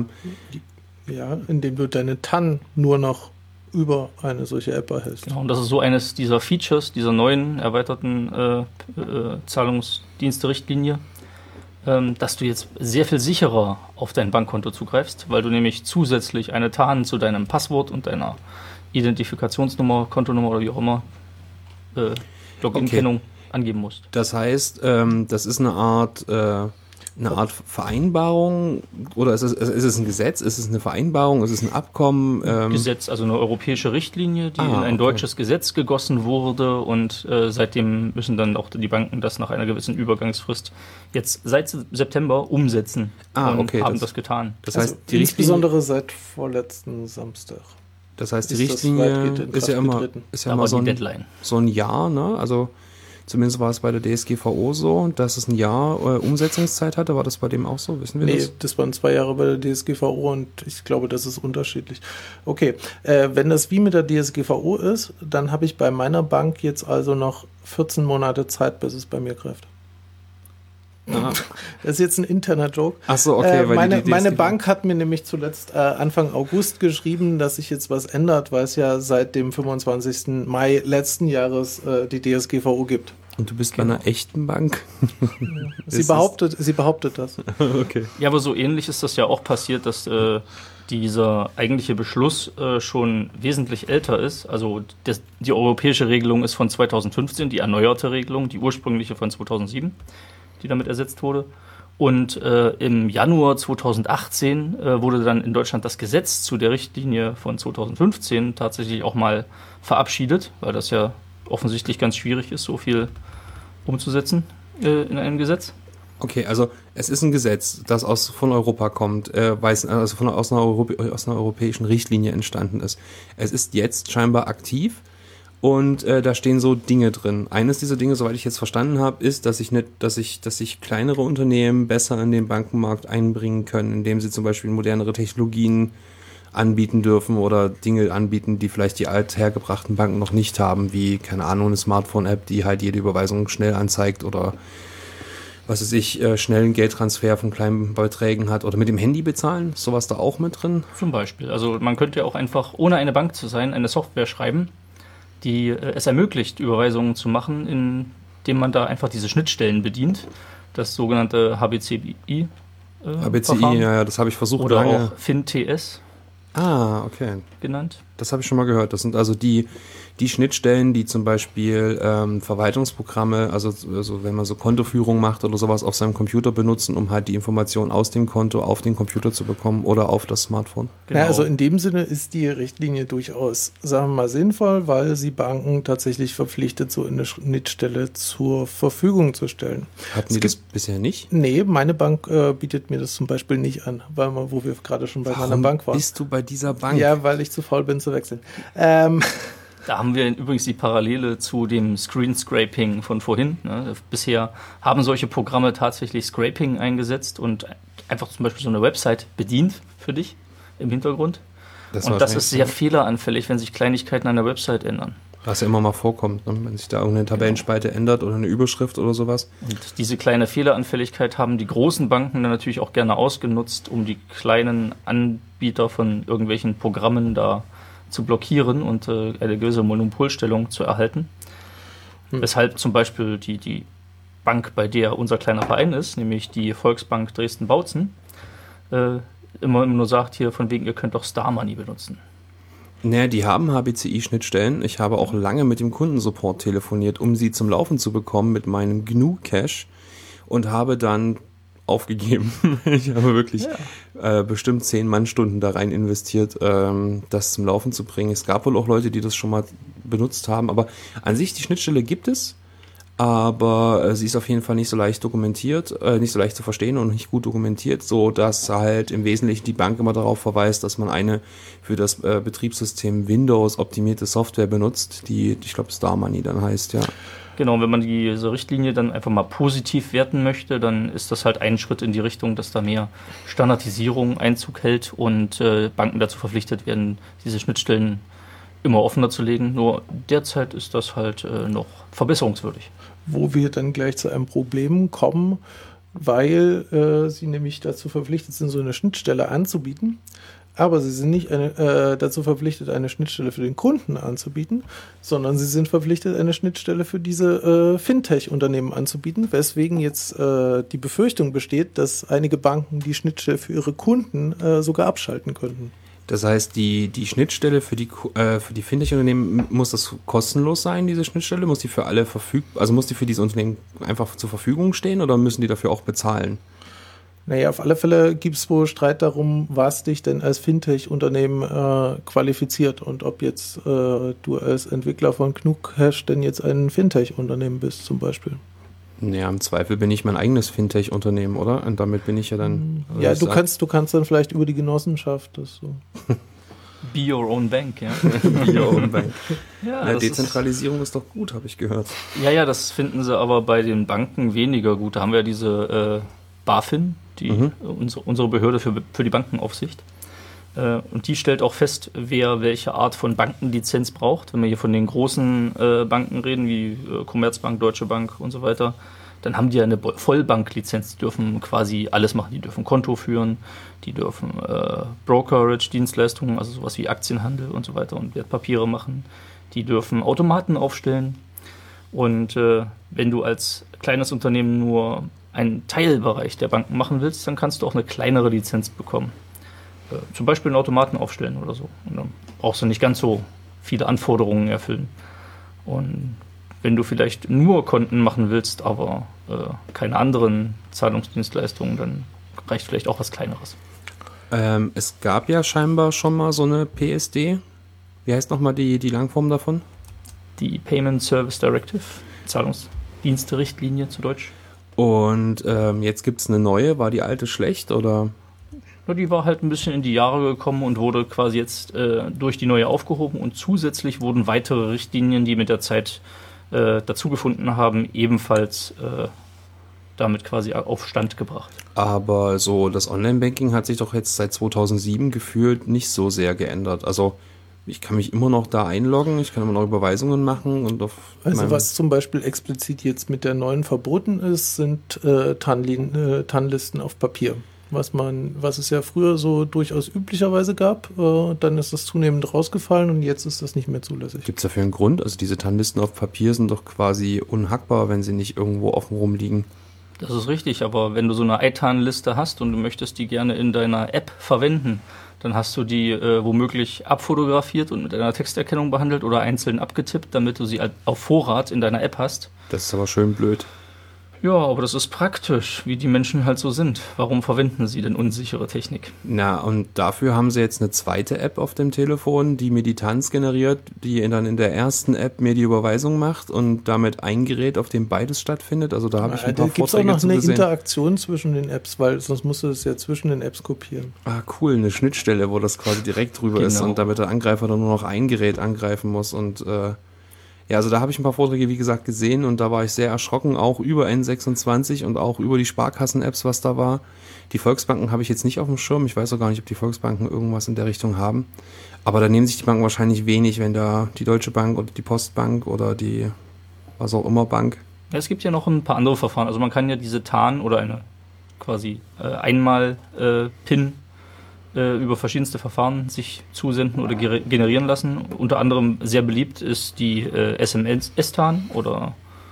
indem du deine TAN nur noch über eine solche App erhältst. Genau, und das ist so eines dieser Features, dieser neuen erweiterten Zahlungsdienste-Richtlinie, dass du jetzt sehr viel sicherer auf dein Bankkonto zugreifst, weil du nämlich zusätzlich eine TAN zu deinem Passwort und deiner Identifikationsnummer, Kontonummer oder wie auch immer, Login-Kennung angeben musst. Das heißt, das ist eine Art Vereinbarung oder ist es ein Gesetz? Ist es eine Vereinbarung? Ist es ein Abkommen? Gesetz, also eine europäische Richtlinie, die in ein deutsches Gesetz gegossen wurde und seitdem müssen dann auch die Banken das nach einer gewissen Übergangsfrist jetzt seit September umsetzen und haben das getan. Das heißt, die insbesondere seit vorletzten Samstag. Das heißt, die Richtlinie ist ja immer so Deadline. So ein Jahr, ne? Also zumindest war es bei der DSGVO so, dass es ein Jahr Umsetzungszeit hatte. War das bei dem auch so? Wissen wir das? Nee, das waren 2 Jahre bei der DSGVO und ich glaube, das ist unterschiedlich. Okay, wenn das wie mit der DSGVO ist, dann habe ich bei meiner Bank jetzt also noch 14 Monate Zeit, bis es bei mir greift. Aha. Das ist jetzt ein interner Joke. Ach so, okay. Weil meine Bank hat mir nämlich zuletzt Anfang August geschrieben, dass sich jetzt was ändert, weil es ja seit dem 25. Mai letzten Jahres die DSGVO gibt. Und du bist bei einer echten Bank? Sie behauptet das. Okay. Ja, aber so ähnlich ist das ja auch passiert, dass dieser eigentliche Beschluss schon wesentlich älter ist. Also die europäische Regelung ist von 2015, die erneuerte Regelung, die ursprüngliche von 2007. Die damit ersetzt wurde. Und im Januar 2018 wurde dann in Deutschland das Gesetz zu der Richtlinie von 2015 tatsächlich auch mal verabschiedet, weil das ja offensichtlich ganz schwierig ist, so viel umzusetzen in einem Gesetz. Okay, also es ist ein Gesetz, das von Europa kommt, aus einer europäischen Richtlinie entstanden ist. Es ist jetzt scheinbar aktiv. Und da stehen so Dinge drin. Eines dieser Dinge, soweit ich jetzt verstanden habe, ist, dass sich kleinere Unternehmen besser in den Bankenmarkt einbringen können, indem sie zum Beispiel modernere Technologien anbieten dürfen oder Dinge anbieten, die vielleicht die althergebrachten Banken noch nicht haben, wie, keine Ahnung, eine Smartphone-App, die halt jede Überweisung schnell anzeigt oder was weiß ich, schnellen Geldtransfer von kleinen Beträgen hat oder mit dem Handy bezahlen? Ist sowas da auch mit drin? Zum Beispiel. Also man könnte ja auch einfach, ohne eine Bank zu sein, eine Software schreiben, die es ermöglicht, Überweisungen zu machen, indem man da einfach diese Schnittstellen bedient. Das sogenannte HBCI. HBCI, ja, das habe ich versucht oder lange. auch FinTS Okay. genannt. Das habe ich schon mal gehört. Das sind also die Schnittstellen, die zum Beispiel Verwaltungsprogramme, also wenn man so Kontoführung macht oder sowas auf seinem Computer benutzen, um halt die Information aus dem Konto auf den Computer zu bekommen oder auf das Smartphone. Genau. Ja, also in dem Sinne ist die Richtlinie durchaus, sagen wir mal, sinnvoll, weil sie Banken tatsächlich verpflichtet, so eine Schnittstelle zur Verfügung zu stellen. Hatten die das bisher nicht? Nee, meine Bank bietet mir das zum Beispiel nicht an, wo wir gerade schon bei meiner Bank waren. Bist du bei dieser Bank? Ja, weil ich zu faul bin zu wechseln. Da haben wir übrigens die Parallele zu dem Screen-Scraping von vorhin. Ne? Bisher haben solche Programme tatsächlich Scraping eingesetzt und einfach zum Beispiel so eine Website bedient für dich im Hintergrund. Und das ist sehr fehleranfällig, wenn sich Kleinigkeiten an der Website ändern. Was ja immer mal vorkommt, ne? Wenn sich da irgendeine Tabellenspalte ändert oder eine Überschrift oder sowas. Und diese kleine Fehleranfälligkeit haben die großen Banken dann natürlich auch gerne ausgenutzt, um die kleinen Anbieter von irgendwelchen Programmen da zu blockieren und eine gewisse Monopolstellung zu erhalten. Weshalb zum Beispiel die Bank, bei der unser kleiner Verein ist, nämlich die Volksbank Dresden-Bautzen, immer nur sagt hier von wegen, ihr könnt doch Star Money benutzen. Naja, die haben HBCI-Schnittstellen. Ich habe auch lange mit dem Kundensupport telefoniert, um sie zum Laufen zu bekommen mit meinem GNU-Cache und habe dann aufgegeben. Ich habe wirklich bestimmt 10 Mannstunden da rein investiert, das zum Laufen zu bringen. Es gab wohl auch Leute, die das schon mal benutzt haben, aber an sich die Schnittstelle gibt es, aber sie ist auf jeden Fall nicht so leicht dokumentiert, nicht so leicht zu verstehen und nicht gut dokumentiert, so dass halt im Wesentlichen die Bank immer darauf verweist, dass man eine für das Betriebssystem Windows optimierte Software benutzt, die, ich glaube, Star Money dann heißt, ja. Genau, wenn man diese Richtlinie dann einfach mal positiv werten möchte, dann ist das halt ein Schritt in die Richtung, dass da mehr Standardisierung Einzug hält und Banken dazu verpflichtet werden, diese Schnittstellen immer offener zu legen. Nur derzeit ist das halt noch verbesserungswürdig. Wo wir dann gleich zu einem Problem kommen, weil sie nämlich dazu verpflichtet sind, so eine Schnittstelle anzubieten. Aber sie sind nicht dazu verpflichtet, eine Schnittstelle für den Kunden anzubieten, sondern sie sind verpflichtet, eine Schnittstelle für diese Fintech-Unternehmen anzubieten, weswegen jetzt die Befürchtung besteht, dass einige Banken die Schnittstelle für ihre Kunden sogar abschalten könnten. Das heißt, die Schnittstelle für die Fintech-Unternehmen, muss das kostenlos sein, diese Schnittstelle? Muss die für alle verfügbar, also muss die für diese Unternehmen einfach zur Verfügung stehen oder müssen die dafür auch bezahlen? Naja, auf alle Fälle gibt es wohl Streit darum, was dich denn als Fintech-Unternehmen qualifiziert und ob jetzt du als Entwickler von GNU-Cache denn jetzt ein Fintech-Unternehmen bist zum Beispiel. Naja, im Zweifel bin ich mein eigenes Fintech-Unternehmen, oder? Und damit bin ich ja dann... Ja, du kannst dann vielleicht über die Genossenschaft das so... Be your own bank, ja. Be your own bank. Ja, Dezentralisierung ist doch gut, habe ich gehört. Ja, das finden sie aber bei den Banken weniger gut. Da haben wir ja diese BaFin, unsere Behörde für die Bankenaufsicht. Und die stellt auch fest, wer welche Art von Bankenlizenz braucht. Wenn wir hier von den großen Banken reden, wie Commerzbank, Deutsche Bank und so weiter, dann haben die ja eine Vollbanklizenz. Die dürfen quasi alles machen. Die dürfen Konto führen, die dürfen Brokerage-Dienstleistungen, also sowas wie Aktienhandel und so weiter und Wertpapiere machen. Die dürfen Automaten aufstellen. Und wenn du als kleines Unternehmen nur einen Teilbereich der Banken machen willst, dann kannst du auch eine kleinere Lizenz bekommen. Zum Beispiel einen Automaten aufstellen oder so. Und dann brauchst du nicht ganz so viele Anforderungen erfüllen. Und wenn du vielleicht nur Konten machen willst, aber keine anderen Zahlungsdienstleistungen, dann reicht vielleicht auch was Kleineres. Es gab ja scheinbar schon mal so eine PSD. Wie heißt nochmal die Langform davon? Die Payment Service Directive, Zahlungsdienste-Richtlinie zu Deutsch. Und jetzt gibt es eine neue. War die alte schlecht oder... Ja, die war halt ein bisschen in die Jahre gekommen und wurde quasi jetzt durch die neue aufgehoben und zusätzlich wurden weitere Richtlinien, die mit der Zeit dazu gefunden haben, ebenfalls damit quasi auf Stand gebracht. Aber so das Online-Banking hat sich doch jetzt seit 2007 gefühlt nicht so sehr geändert. Also Ich kann mich immer noch da einloggen, ich kann immer noch Überweisungen machen und Also was zum Beispiel explizit jetzt mit der neuen verboten ist, sind TAN-Listen auf Papier. Was es ja früher so durchaus üblicherweise gab, dann ist das zunehmend rausgefallen und jetzt ist das nicht mehr zulässig. Gibt es dafür einen Grund? Also diese TAN-Listen auf Papier sind doch quasi unhackbar, wenn sie nicht irgendwo offen rumliegen. Das ist richtig, aber wenn du so eine ITAN-Liste hast und du möchtest die gerne in deiner App verwenden, dann hast du die womöglich abfotografiert und mit einer Texterkennung behandelt oder einzeln abgetippt, damit du sie auf Vorrat in deiner App hast. Das ist aber schön blöd. Ja, aber das ist praktisch, wie die Menschen halt so sind. Warum verwenden sie denn unsichere Technik? Na, und dafür haben sie jetzt eine zweite App auf dem Telefon, die mir die TANs generiert, die dann in der ersten App mir die Überweisung macht und damit ein Gerät, auf dem beides stattfindet. Also da habe ich ein paar Vorträge zu gesehen. Gibt es auch noch eine Interaktion zwischen den Apps, weil sonst musst du es ja zwischen den Apps kopieren. Ah, cool, eine Schnittstelle, wo das quasi direkt drüber ist und damit der Angreifer dann nur noch ein Gerät angreifen muss und ja, also da habe ich ein paar Vorträge, wie gesagt, gesehen und da war ich sehr erschrocken, auch über N26 und auch über die Sparkassen-Apps, was da war. Die Volksbanken habe ich jetzt nicht auf dem Schirm. Ich weiß auch gar nicht, ob die Volksbanken irgendwas in der Richtung haben. Aber da nehmen sich die Banken wahrscheinlich wenig, wenn da die Deutsche Bank oder die Postbank oder die was auch immer Bank. Ja, es gibt ja noch ein paar andere Verfahren. Also man kann ja diese TAN oder eine quasi Einmal-PIN über verschiedenste Verfahren sich zusenden oder generieren lassen. Unter anderem sehr beliebt ist die SMS-TAN oder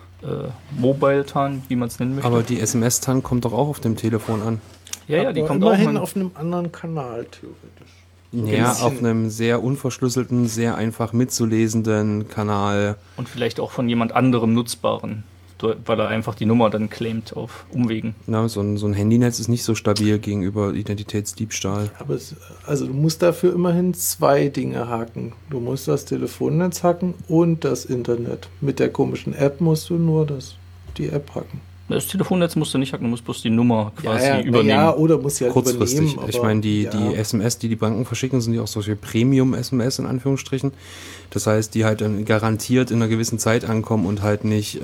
Mobile-TAN, wie man es nennen möchte. Aber die SMS-TAN kommt doch auch auf dem Telefon an. Ja, die kommt immerhin auch auf einem anderen Kanal, theoretisch. Ja, auf einem sehr unverschlüsselten, sehr einfach mitzulesenden Kanal. Und vielleicht auch von jemand anderem nutzbaren, weil er einfach die Nummer dann claimt auf Umwegen. Na, so ein Handynetz ist nicht so stabil gegenüber Identitätsdiebstahl. Aber du musst dafür immerhin zwei Dinge hacken. Du musst das Telefonnetz hacken und das Internet. Mit der komischen App musst du nur die App hacken. Das Telefonnetz musst du nicht hacken, du musst bloß die Nummer quasi übernehmen. Ja, oder musst du halt kurzfristig übernehmen. Ich meine, die SMS, die Banken verschicken, sind ja auch solche Premium-SMS in Anführungsstrichen. Das heißt, die halt dann garantiert in einer gewissen Zeit ankommen und halt nicht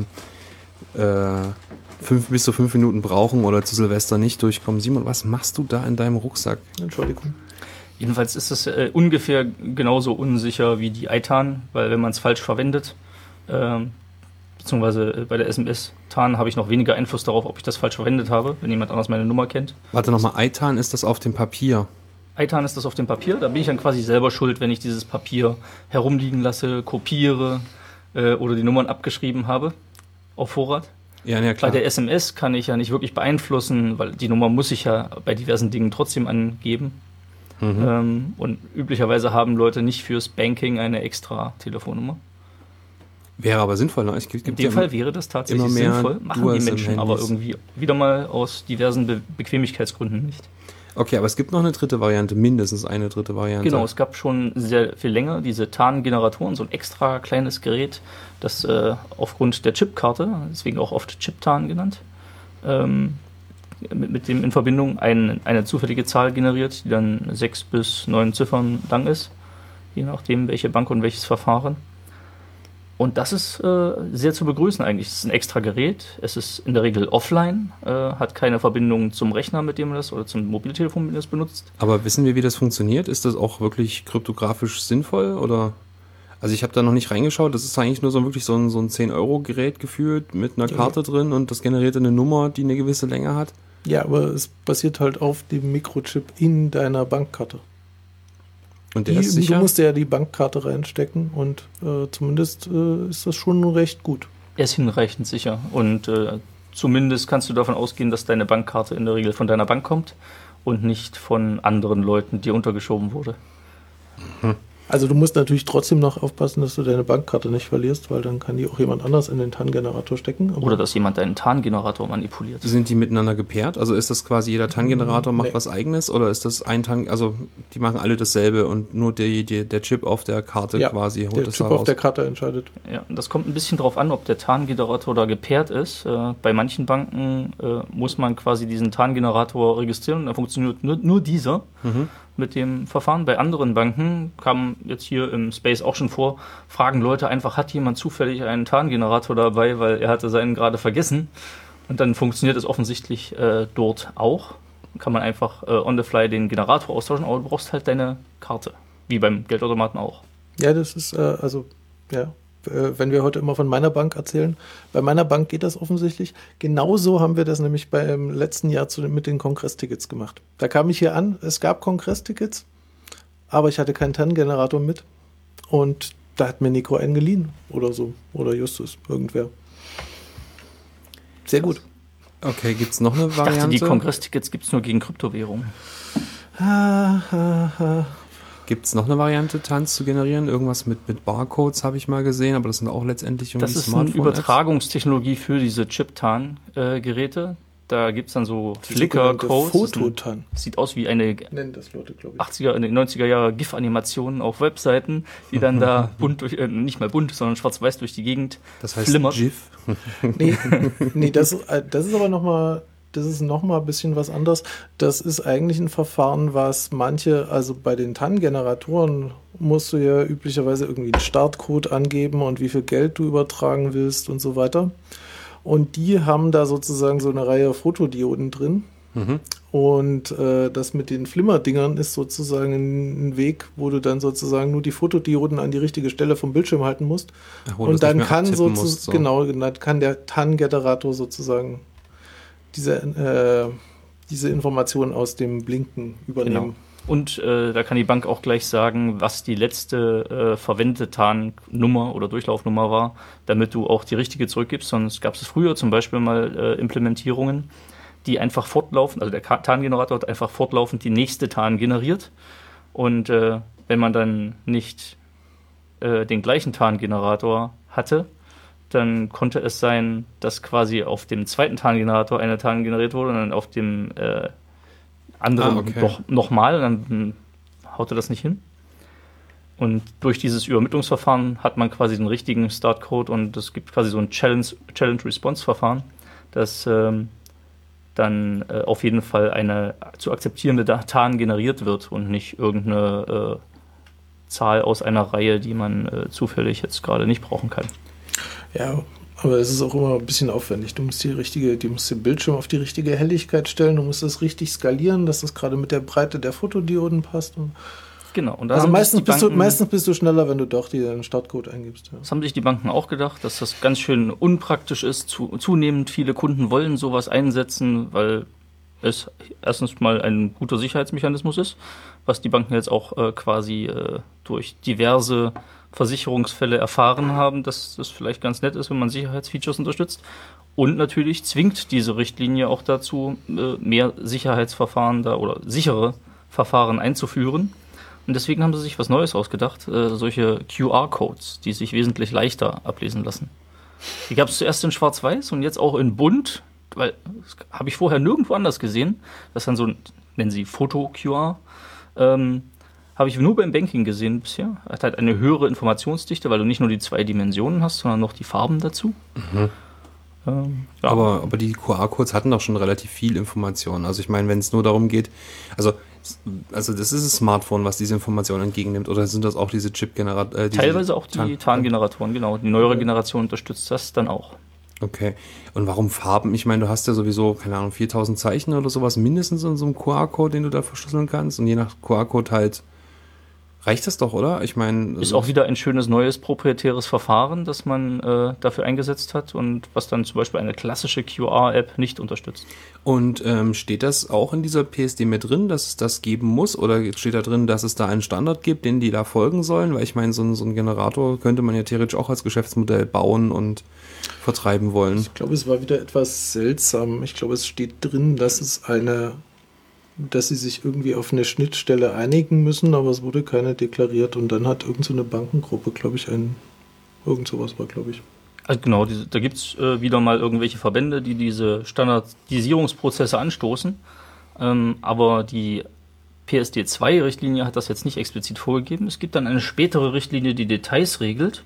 5 Minuten brauchen oder zu Silvester nicht durchkommen. Simon, was machst du da in deinem Rucksack? Entschuldigung. Jedenfalls ist es ungefähr genauso unsicher wie die ITAN, weil wenn man es falsch verwendet, beziehungsweise bei der SMS-TAN habe ich noch weniger Einfluss darauf, ob ich das falsch verwendet habe, wenn jemand anders meine Nummer kennt. Warte nochmal, ITAN ist das auf dem Papier? ITAN ist das auf dem Papier, da bin ich dann quasi selber schuld, wenn ich dieses Papier herumliegen lasse, kopiere oder die Nummern abgeschrieben habe auf Vorrat. Ja, klar. Bei der SMS kann ich ja nicht wirklich beeinflussen, weil die Nummer muss ich ja bei diversen Dingen trotzdem angeben. Und üblicherweise haben Leute nicht fürs Banking eine extra Telefonnummer. Wäre aber sinnvoll, ne? In dem Fall wäre das tatsächlich sinnvoll, machen die Menschen aber irgendwie wieder mal aus diversen Bequemlichkeitsgründen nicht. Okay, aber es gibt noch eine dritte Variante, mindestens eine dritte Variante. Genau, es gab schon sehr viel länger diese TAN-Generatoren, so ein extra kleines Gerät, das aufgrund der Chipkarte, deswegen auch oft Chip-TAN genannt, mit dem in Verbindung eine zufällige Zahl generiert, die dann 6 bis 9 Ziffern lang ist, je nachdem welche Bank und welches Verfahren. Und das ist sehr zu begrüßen eigentlich. Es ist ein extra Gerät, es ist in der Regel offline, hat keine Verbindung zum Rechner, mit dem man das, oder zum Mobiltelefon, mit dem man das benutzt. Aber wissen wir, wie das funktioniert? Ist das auch wirklich kryptografisch sinnvoll? Oder? Also ich habe da noch nicht reingeschaut, das ist eigentlich nur so ein 10-Euro-Gerät gefühlt mit einer Karte drin und das generiert eine Nummer, die eine gewisse Länge hat. Ja, aber es basiert halt auf dem Mikrochip in deiner Bankkarte. Und der ist sicher? Du musst ja die Bankkarte reinstecken und zumindest ist das schon recht gut. Er ist hinreichend sicher und zumindest kannst du davon ausgehen, dass deine Bankkarte in der Regel von deiner Bank kommt und nicht von anderen Leuten, die untergeschoben wurde. Also du musst natürlich trotzdem noch aufpassen, dass du deine Bankkarte nicht verlierst, weil dann kann die auch jemand anders in den TAN-Generator stecken. Oder dass jemand deinen TAN-Generator manipuliert. Sind die miteinander gepaart? Also ist das quasi jeder TAN-Generator macht was Eigenes oder ist das ein TAN, also die machen alle dasselbe und nur der Chip auf der Karte quasi holt das der Chip auf der Karte entscheidet. Ja, das kommt ein bisschen drauf an, ob der TAN-Generator da gepaart ist. Bei manchen Banken muss man quasi diesen TAN-Generator registrieren und dann funktioniert nur dieser. Mit dem Verfahren. Bei anderen Banken kam jetzt hier im Space auch schon vor, fragen Leute einfach, hat jemand zufällig einen TAN-Generator dabei, weil er hatte seinen gerade vergessen. Und dann funktioniert es offensichtlich dort auch. Kann man einfach on the fly den Generator austauschen, aber du brauchst halt deine Karte. Wie beim Geldautomaten auch. Ja, das ist, wenn wir heute immer von meiner Bank erzählen, bei meiner Bank geht das offensichtlich. Genauso haben wir das nämlich beim letzten Jahr mit den Kongresstickets gemacht. Da kam ich hier an, es gab Kongresstickets, aber ich hatte keinen TAN-Generator mit und da hat mir Nico einen geliehen oder so. Oder Justus, irgendwer. Sehr gut. Okay, gibt es noch eine Variante? Ich dachte, die Kongresstickets gibt es nur gegen Kryptowährungen. Gibt es noch eine Variante, TANs zu generieren? Irgendwas mit Barcodes habe ich mal gesehen, aber das sind auch letztendlich irgendwie Smartphone-Apps. Das ist eine Übertragungstechnologie für diese Chip-TAN-Geräte. Da gibt es dann so Flickr-Codes. Fototan. Sieht aus wie eine Nennen das Leute, glaube ich. 80er, 90er Jahre GIF-Animationen auf Webseiten, die dann da bunt durch, nicht mal bunt, sondern schwarz-weiß durch die Gegend flimmert. GIF? Nee, das ist aber nochmal, das ist nochmal ein bisschen was anderes. Das ist eigentlich ein Verfahren, was also bei den TAN-Generatoren musst du ja üblicherweise irgendwie einen Startcode angeben und wie viel Geld du übertragen willst und so weiter. Und die haben da sozusagen so eine Reihe Fotodioden drin. Mhm. Und das mit den Flimmerdingern ist sozusagen ein Weg, wo du dann sozusagen nur die Fotodioden an die richtige Stelle vom Bildschirm halten musst. Und dann kann kann der TAN-Generator sozusagen diese Informationen aus dem Blinken übernehmen. Genau. Und da kann die Bank auch gleich sagen, was die letzte verwendete TAN-Nummer oder Durchlaufnummer war, damit du auch die richtige zurückgibst. Sonst gab es früher zum Beispiel mal Implementierungen, die einfach fortlaufend, also der TAN-Generator hat einfach fortlaufend die nächste TAN generiert. Und wenn man dann nicht den gleichen TAN-Generator hatte, dann konnte es sein, dass quasi auf dem zweiten TAN-Generator eine TAN generiert wurde und dann auf dem anderen doch nochmal, dann haute das nicht hin. Und durch dieses Übermittlungsverfahren hat man quasi den richtigen Startcode und es gibt quasi so ein Challenge-Response-Verfahren, das dann auf jeden Fall eine zu akzeptierende TAN generiert wird und nicht irgendeine Zahl aus einer Reihe, die man zufällig jetzt gerade nicht brauchen kann. Ja, aber es ist auch immer ein bisschen aufwendig. Du musst den Bildschirm auf die richtige Helligkeit stellen, du musst es richtig skalieren, dass das gerade mit der Breite der Fotodioden passt. Genau. Und da also meistens bist du schneller, wenn du doch den Startcode eingibst. Ja. Das haben sich die Banken auch gedacht, dass das ganz schön unpraktisch ist. Zunehmend viele Kunden wollen sowas einsetzen, weil es erstens mal ein guter Sicherheitsmechanismus ist, was die Banken jetzt auch quasi durch diverse Versicherungsfälle erfahren haben, dass das vielleicht ganz nett ist, wenn man Sicherheitsfeatures unterstützt. Und natürlich zwingt diese Richtlinie auch dazu, mehr Sicherheitsverfahren oder sichere Verfahren einzuführen. Und deswegen haben sie sich was Neues ausgedacht, solche QR-Codes, die sich wesentlich leichter ablesen lassen. Die gab es zuerst in Schwarz-Weiß und jetzt auch in Bunt, weil das habe ich vorher nirgendwo anders gesehen. Das ist dann so, nennen sie Foto-QR, habe ich nur beim Banking gesehen bisher. Hat halt eine höhere Informationsdichte, weil du nicht nur die 2 Dimensionen hast, sondern noch die Farben dazu. Mhm. Ja. Aber die QR-Codes hatten doch schon relativ viel Information. Also ich meine, wenn es nur darum geht, also das ist ein Smartphone, was diese Informationen entgegennimmt, oder sind das auch diese Chip-Generatoren? Teilweise auch die TAN-Generatoren, genau. Die neuere Generation unterstützt das dann auch. Okay. Und warum Farben? Ich meine, du hast ja sowieso, keine Ahnung, 4000 Zeichen oder sowas mindestens in so einem QR-Code, den du da verschlüsseln kannst. Und je nach QR-Code halt reicht das doch, oder? Ich meine, ist auch wieder ein schönes neues proprietäres Verfahren, das man dafür eingesetzt hat und was dann zum Beispiel eine klassische QR-App nicht unterstützt. Und steht das auch in dieser PSD mit drin, dass es das geben muss? Oder steht da drin, dass es da einen Standard gibt, den die da folgen sollen? Weil ich meine, so ein Generator könnte man ja theoretisch auch als Geschäftsmodell bauen und vertreiben wollen. Ich glaube, es war wieder etwas seltsam. Ich glaube, es steht drin, dass sie sich irgendwie auf eine Schnittstelle einigen müssen, aber es wurde keine deklariert und dann hat irgend so eine Bankengruppe, glaube ich, irgend sowas war, glaube ich. Also genau, da gibt es wieder mal irgendwelche Verbände, die diese Standardisierungsprozesse anstoßen, aber die PSD2-Richtlinie hat das jetzt nicht explizit vorgegeben. Es gibt dann eine spätere Richtlinie, die Details regelt,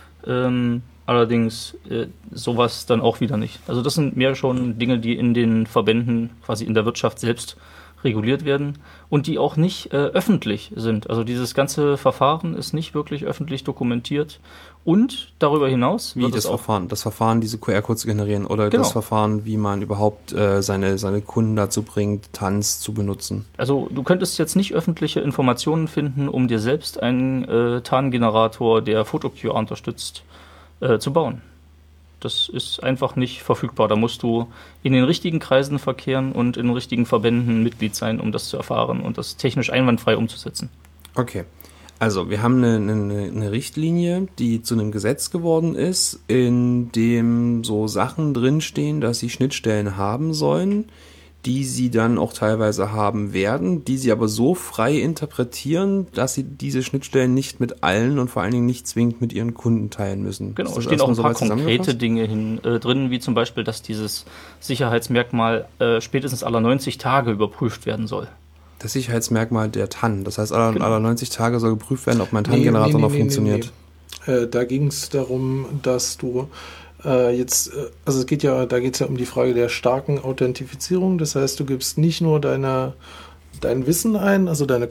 allerdings sowas dann auch wieder nicht. Also das sind mehr schon Dinge, die in den Verbänden quasi in der Wirtschaft selbst reguliert werden und die auch nicht öffentlich sind. Also dieses ganze Verfahren ist nicht wirklich öffentlich dokumentiert und darüber hinaus Wie das Verfahren? Das Verfahren, diese QR-Codes zu generieren oder das Verfahren, wie man überhaupt seine Kunden dazu bringt, Tanz zu benutzen? Also du könntest jetzt nicht öffentliche Informationen finden, um dir selbst einen Tarngenerator, der Foto-QR unterstützt, zu bauen. Das ist einfach nicht verfügbar. Da musst du in den richtigen Kreisen verkehren und in den richtigen Verbänden Mitglied sein, um das zu erfahren und das technisch einwandfrei umzusetzen. Okay. Also, wir haben eine Richtlinie, die zu einem Gesetz geworden ist, in dem so Sachen drinstehen, dass sie Schnittstellen haben sollen, die sie dann auch teilweise haben werden, die sie aber so frei interpretieren, dass sie diese Schnittstellen nicht mit allen und vor allen Dingen nicht zwingend mit ihren Kunden teilen müssen. Genau, es stehen auch ein paar konkrete Dinge drin, wie zum Beispiel, dass dieses Sicherheitsmerkmal spätestens alle 90 Tage überprüft werden soll. Das Sicherheitsmerkmal der TAN, das heißt, alle 90 Tage soll geprüft werden, ob mein TAN-Generator noch funktioniert. Da ging es darum, dass du also da geht es ja um die Frage der starken Authentifizierung. Das heißt, du gibst nicht nur dein Wissen ein, also deine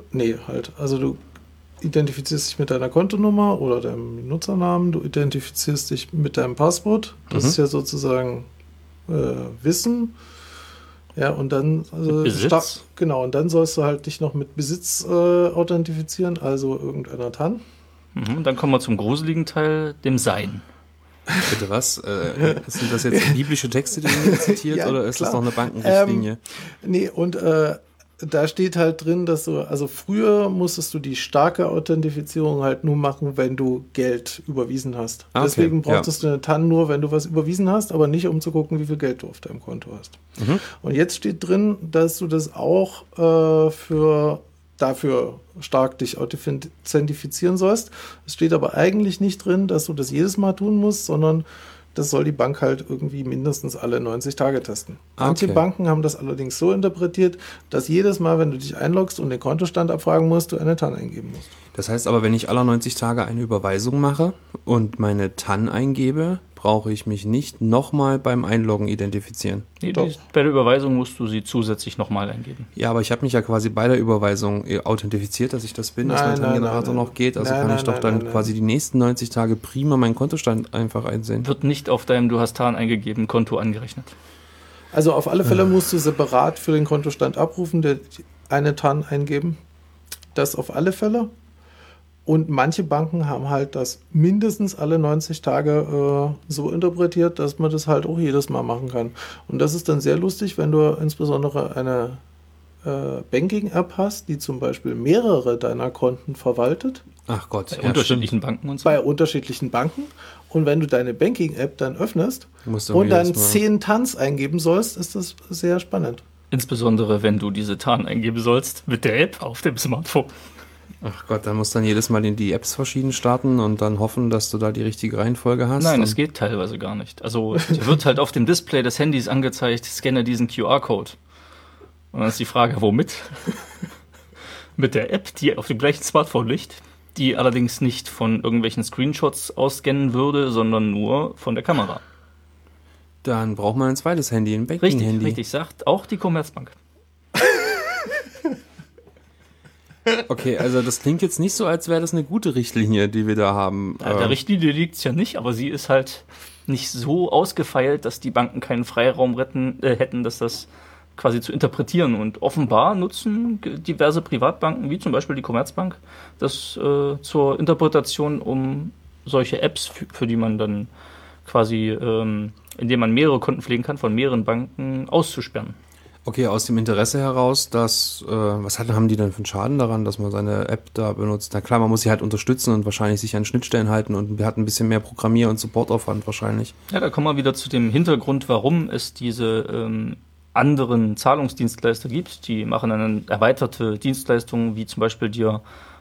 also du identifizierst dich mit deiner Kontonummer oder deinem Nutzernamen, du identifizierst dich mit deinem Passwort. Das ist ja sozusagen Wissen. Ja, und dann Besitz. Und dann sollst du halt dich noch mit Besitz authentifizieren, also irgendeiner TAN. Und dann kommen wir zum gruseligen Teil, dem Sein. Bitte was? Sind das jetzt biblische Texte, die du zitiert, ja, oder ist das noch eine Bankenrichtlinie? Und da steht halt drin, dass also früher musstest du die starke Authentifizierung halt nur machen, wenn du Geld überwiesen hast. Okay, deswegen brauchtest du eine TAN nur, wenn du was überwiesen hast, aber nicht, um zu gucken, wie viel Geld du auf deinem Konto hast. Mhm. Und jetzt steht drin, dass du das auch dafür stark dich authentifizieren sollst. Es steht aber eigentlich nicht drin, dass du das jedes Mal tun musst, sondern das soll die Bank halt irgendwie mindestens alle 90 Tage testen. Manche Banken haben das allerdings so interpretiert, dass jedes Mal, wenn du dich einloggst und den Kontostand abfragen musst, du eine TAN eingeben musst. Das heißt aber, wenn ich alle 90 Tage eine Überweisung mache und meine TAN eingebe, brauche ich mich nicht nochmal beim Einloggen identifizieren. Nee, bei der Überweisung musst du sie zusätzlich nochmal eingeben. Ja, aber ich habe mich ja quasi bei der Überweisung authentifiziert, dass ich das bin, dass mein TAN-Generator noch geht. Also kann ich doch dann quasi die nächsten 90 Tage prima meinen Kontostand einfach einsehen. Wird nicht auf deinem Du hast TAN eingegeben Konto angerechnet. Also auf alle Fälle musst du separat für den Kontostand abrufen, eine TAN eingeben. Das auf alle Fälle. Und manche Banken haben halt das mindestens alle 90 Tage so interpretiert, dass man das halt auch jedes Mal machen kann. Und das ist dann sehr lustig, wenn du insbesondere eine Banking-App hast, die zum Beispiel mehrere deiner Konten verwaltet. Ach Gott, bei unterschiedlichen Banken und so. Bei unterschiedlichen Banken. Und wenn du deine Banking-App dann öffnest und dann 10 TANs eingeben sollst, ist das sehr spannend. Insbesondere, wenn du diese TAN eingeben sollst mit der App auf dem Smartphone. Ach Gott, dann musst du dann jedes Mal die Apps verschieden starten und dann hoffen, dass du da die richtige Reihenfolge hast? Nein, es geht teilweise gar nicht. Also dir wird halt auf dem Display des Handys angezeigt, scanne diesen QR-Code. Und dann ist die Frage, womit? Mit der App, die auf dem gleichen Smartphone liegt, die allerdings nicht von irgendwelchen Screenshots ausscannen würde, sondern nur von der Kamera. Dann braucht man ein zweites Handy, ein Banking-Handy. Richtig, sagt auch die Commerzbank. Okay, also das klingt jetzt nicht so, als wäre das eine gute Richtlinie, die wir da haben. Ja, der Richtlinie liegt es ja nicht, aber sie ist halt nicht so ausgefeilt, dass die Banken keinen Freiraum hätten, das quasi zu interpretieren. Und offenbar nutzen diverse Privatbanken, wie zum Beispiel die Commerzbank, das zur Interpretation, um solche Apps, für die man dann quasi, indem man mehrere Konten pflegen kann, von mehreren Banken auszusperren. Okay, aus dem Interesse heraus, was haben die denn für einen Schaden daran, dass man seine App da benutzt? Na klar, man muss sie halt unterstützen und wahrscheinlich sich an Schnittstellen halten und wir hatten ein bisschen mehr Programmier- und Supportaufwand wahrscheinlich. Ja, da kommen wir wieder zu dem Hintergrund, warum es diese anderen Zahlungsdienstleister gibt. Die machen dann erweiterte Dienstleistungen, wie zum Beispiel dir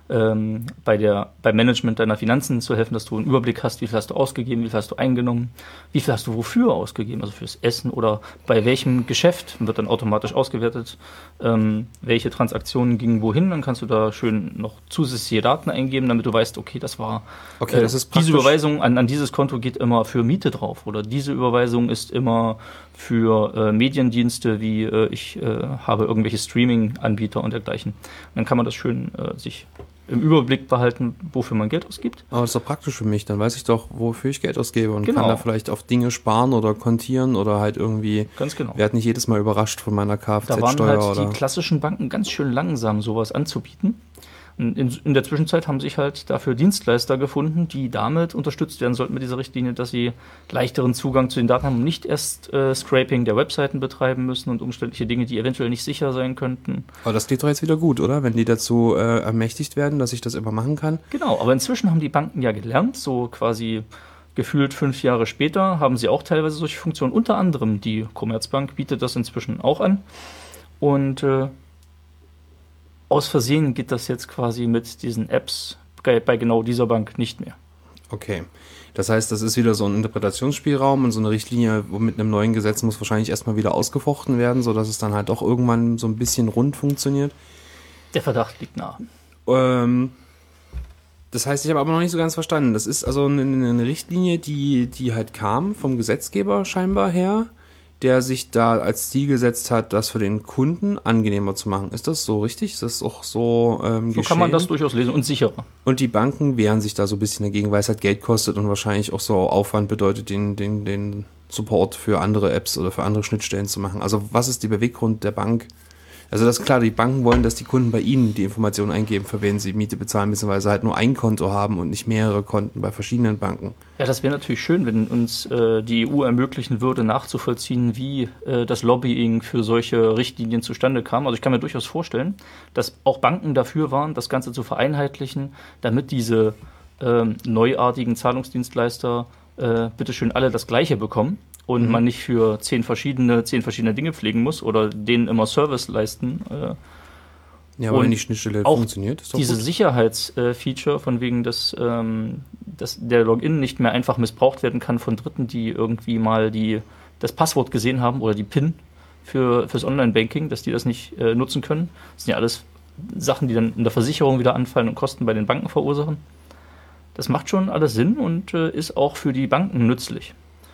beim Management deiner Finanzen zu helfen, dass du einen Überblick hast, wie viel hast du ausgegeben, wie viel hast du eingenommen, wie viel hast du wofür ausgegeben, also fürs Essen oder bei welchem Geschäft wird dann automatisch ausgewertet, welche Transaktionen gingen wohin, dann kannst du da schön noch zusätzliche Daten eingeben, damit du weißt, okay, das war das ist diese Überweisung an dieses Konto geht immer für Miete drauf oder diese Überweisung ist immer für Mediendienste wie ich habe irgendwelche Streaming-Anbieter und dergleichen. Und dann kann man das schön sich im Überblick behalten, wofür man Geld ausgibt. Aber das ist doch praktisch für mich, dann weiß ich doch, wofür ich Geld ausgebe und Genau. kann da vielleicht auf Dinge sparen oder kontieren oder halt irgendwie, Ganz genau. werde nicht jedes Mal überrascht von meiner Da waren Kfz-Steuer halt oder... die klassischen Banken ganz schön langsam, sowas anzubieten. Und in der Zwischenzeit haben sich halt dafür Dienstleister gefunden, die damit unterstützt werden sollten mit dieser Richtlinie, dass sie leichteren Zugang zu den Daten haben und nicht erst Scraping der Webseiten betreiben müssen und umständliche Dinge, die eventuell nicht sicher sein könnten. Aber das geht doch jetzt wieder gut, oder? Wenn die dazu ermächtigt werden, dass ich das immer machen kann. Genau, aber inzwischen haben die Banken ja gelernt, so quasi gefühlt 5 Jahre später haben sie auch teilweise solche Funktionen. Unter anderem die Commerzbank bietet das inzwischen auch an. Und aus Versehen geht das jetzt quasi mit diesen Apps bei genau dieser Bank nicht mehr. Okay. Das heißt, das ist wieder so ein Interpretationsspielraum und so eine Richtlinie mit einem neuen Gesetz muss wahrscheinlich erstmal wieder ausgefochten werden, sodass es dann halt doch irgendwann so ein bisschen rund funktioniert. Der Verdacht liegt nahe. Das heißt, ich habe aber noch nicht so ganz verstanden. Das ist also eine Richtlinie, die halt kam vom Gesetzgeber scheinbar her, der sich da als Ziel gesetzt hat, das für den Kunden angenehmer zu machen. Ist das so richtig? Ist das auch so So kann man das durchaus lesen und sicherer. Und die Banken wehren sich da so ein bisschen dagegen, weil es halt Geld kostet und wahrscheinlich auch so Aufwand bedeutet, den Support für andere Apps oder für andere Schnittstellen zu machen. Also was ist der Beweggrund der Bank? Also das ist klar, die Banken wollen, dass die Kunden bei ihnen die Informationen eingeben, für wen sie Miete bezahlen, beziehungsweise halt nur ein Konto haben und nicht mehrere Konten bei verschiedenen Banken. Ja, das wäre natürlich schön, wenn uns die EU ermöglichen würde, nachzuvollziehen, wie das Lobbying für solche Richtlinien zustande kam. Also ich kann mir durchaus vorstellen, dass auch Banken dafür waren, das Ganze zu vereinheitlichen, damit diese neuartigen Zahlungsdienstleister bitteschön alle das Gleiche bekommen und man nicht für 10 verschiedene Dinge pflegen muss oder denen immer Service leisten. Ja, aber und wenn die Schnittstelle auch funktioniert, ist doch diese gut. Sicherheitsfeature, von wegen, dass der Login nicht mehr einfach missbraucht werden kann von Dritten, die irgendwie mal das Passwort gesehen haben oder die PIN fürs Online-Banking, dass die das nicht nutzen können. Das sind ja alles Sachen, die dann in der Versicherung wieder anfallen und Kosten bei den Banken verursachen. Das macht schon alles Sinn und ist auch für die Banken nützlich.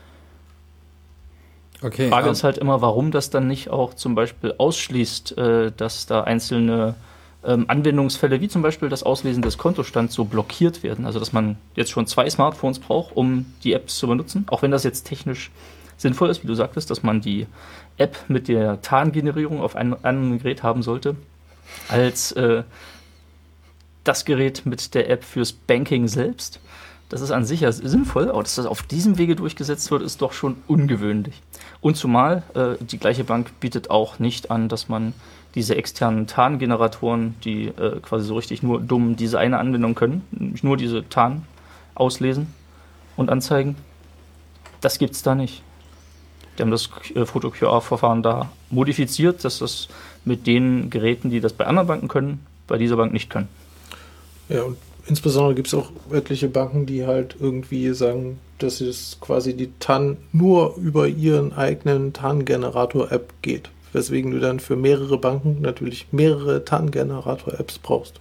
Okay, Die Frage ist halt immer, warum das dann nicht auch zum Beispiel ausschließt, dass da einzelne Anwendungsfälle, wie zum Beispiel das Auslesen des Kontostands, so blockiert werden. Also dass man jetzt schon 2 Smartphones braucht, um die Apps zu benutzen. Auch wenn das jetzt technisch sinnvoll ist, wie du sagtest, dass man die App mit der TAN-Generierung auf einem anderen Gerät haben sollte, als das Gerät mit der App fürs Banking selbst. Das ist an sich ja sinnvoll, aber dass das auf diesem Wege durchgesetzt wird, ist doch schon ungewöhnlich. Und zumal die gleiche Bank bietet auch nicht an, dass man diese externen TAN-Generatoren, die quasi so richtig nur dumm diese eine Anwendung können, nämlich nur diese TAN auslesen und anzeigen, das gibt's da nicht. Die haben das Foto-QR-Verfahren da modifiziert, dass das mit den Geräten, die das bei anderen Banken können, bei dieser Bank nicht können. Ja, und insbesondere gibt es auch etliche Banken, die halt irgendwie sagen, dass es quasi die TAN nur über ihren eigenen TAN-Generator-App geht. Weswegen du dann für mehrere Banken natürlich mehrere TAN-Generator-Apps brauchst.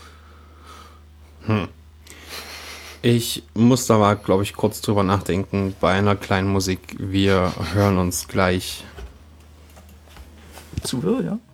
Ich muss da mal, glaube ich, kurz drüber nachdenken bei einer kleinen Musik. Wir hören uns gleich. Zuhöre, ja.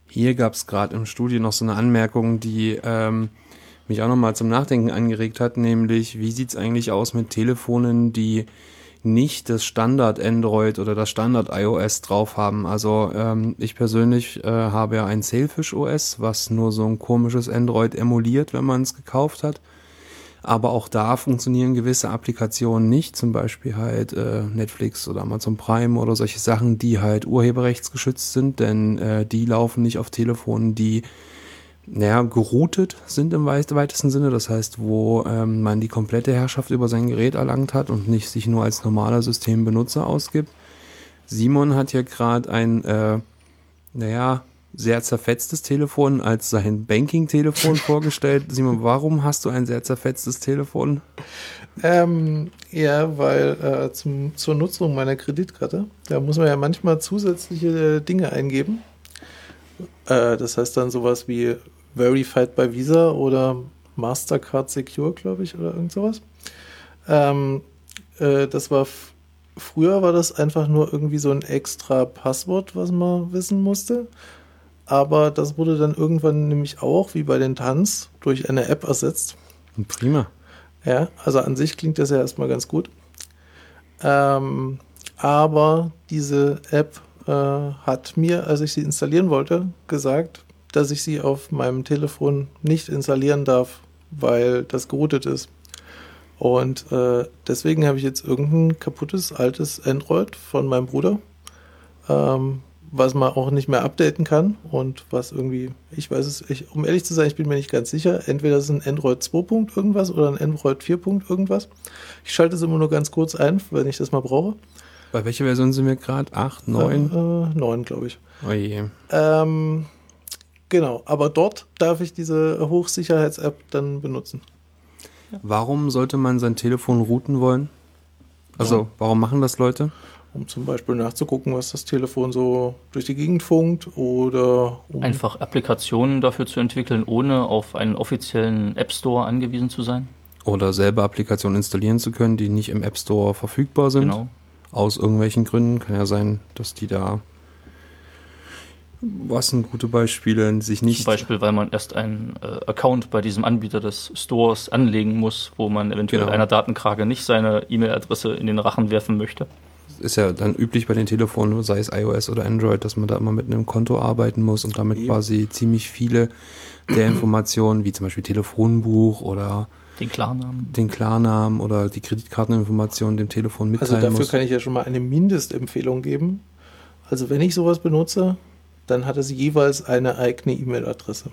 Hier gab es gerade im Studio noch so eine Anmerkung, die mich auch nochmal zum Nachdenken angeregt hat, nämlich wie sieht es eigentlich aus mit Telefonen, die nicht das Standard Android oder das Standard iOS drauf haben. Also ich persönlich habe ja ein Sailfish OS, was nur so ein komisches Android emuliert, wenn man es gekauft hat. Aber auch da funktionieren gewisse Applikationen nicht, zum Beispiel halt Netflix oder Amazon Prime oder solche Sachen, die halt urheberrechtsgeschützt sind, denn die laufen nicht auf Telefonen, die geroutet sind im weitesten Sinne, das heißt, wo man die komplette Herrschaft über sein Gerät erlangt hat und nicht sich nur als normaler Systembenutzer ausgibt. Simon hat hier gerade ein, sehr zerfetztes Telefon als sein Banking-Telefon vorgestellt. Simon, warum hast du ein sehr zerfetztes Telefon? Weil zur Nutzung meiner Kreditkarte, da muss man ja manchmal zusätzliche Dinge eingeben. Das heißt dann sowas wie Verified by Visa oder Mastercard Secure, glaube ich, oder irgend sowas. Das war früher war das einfach nur irgendwie so ein extra Passwort, was man wissen musste. Aber das wurde dann irgendwann nämlich auch, wie bei den TANs, durch eine App ersetzt. Prima. Ja, also an sich klingt das ja erstmal ganz gut. Aber diese App hat mir, als ich sie installieren wollte, gesagt, dass ich sie auf meinem Telefon nicht installieren darf, weil das geroutet ist. Und deswegen habe ich jetzt irgendein kaputtes, altes Android von meinem Bruder, was man auch nicht mehr updaten kann und was irgendwie, ich weiß es, um ehrlich zu sein, ich bin mir nicht ganz sicher, entweder ist es ein Android 2. irgendwas oder ein Android 4. irgendwas. Ich schalte es immer nur ganz kurz ein, wenn ich das mal brauche. Bei welcher Version sind wir gerade? 8, 9? 9, glaube ich. Oh je. Genau, aber dort darf ich diese Hochsicherheits-App dann benutzen. Warum sollte man sein Telefon routen wollen? Also, warum machen das Leute? Um zum Beispiel nachzugucken, was das Telefon so durch die Gegend funkt oder einfach Applikationen dafür zu entwickeln, ohne auf einen offiziellen App Store angewiesen zu sein. Oder selber Applikationen installieren zu können, die nicht im App Store verfügbar sind. Genau. Aus irgendwelchen Gründen. Kann ja sein, dass die da, was sind gute Beispiele, sich nicht... Zum Beispiel, weil man erst einen Account bei diesem Anbieter des Stores anlegen muss, wo man eventuell einer Datenkrake nicht seine E-Mail-Adresse in den Rachen werfen möchte. Ist ja dann üblich bei den Telefonen, sei es iOS oder Android, dass man da immer mit einem Konto arbeiten muss und damit quasi ziemlich viele der Informationen, wie zum Beispiel Telefonbuch oder den Klarnamen oder die Kreditkarteninformationen dem Telefon mitteilen muss. Also dafür kann ich ja schon mal eine Mindestempfehlung geben. Also wenn ich sowas benutze, dann hat es jeweils eine eigene E-Mail-Adresse.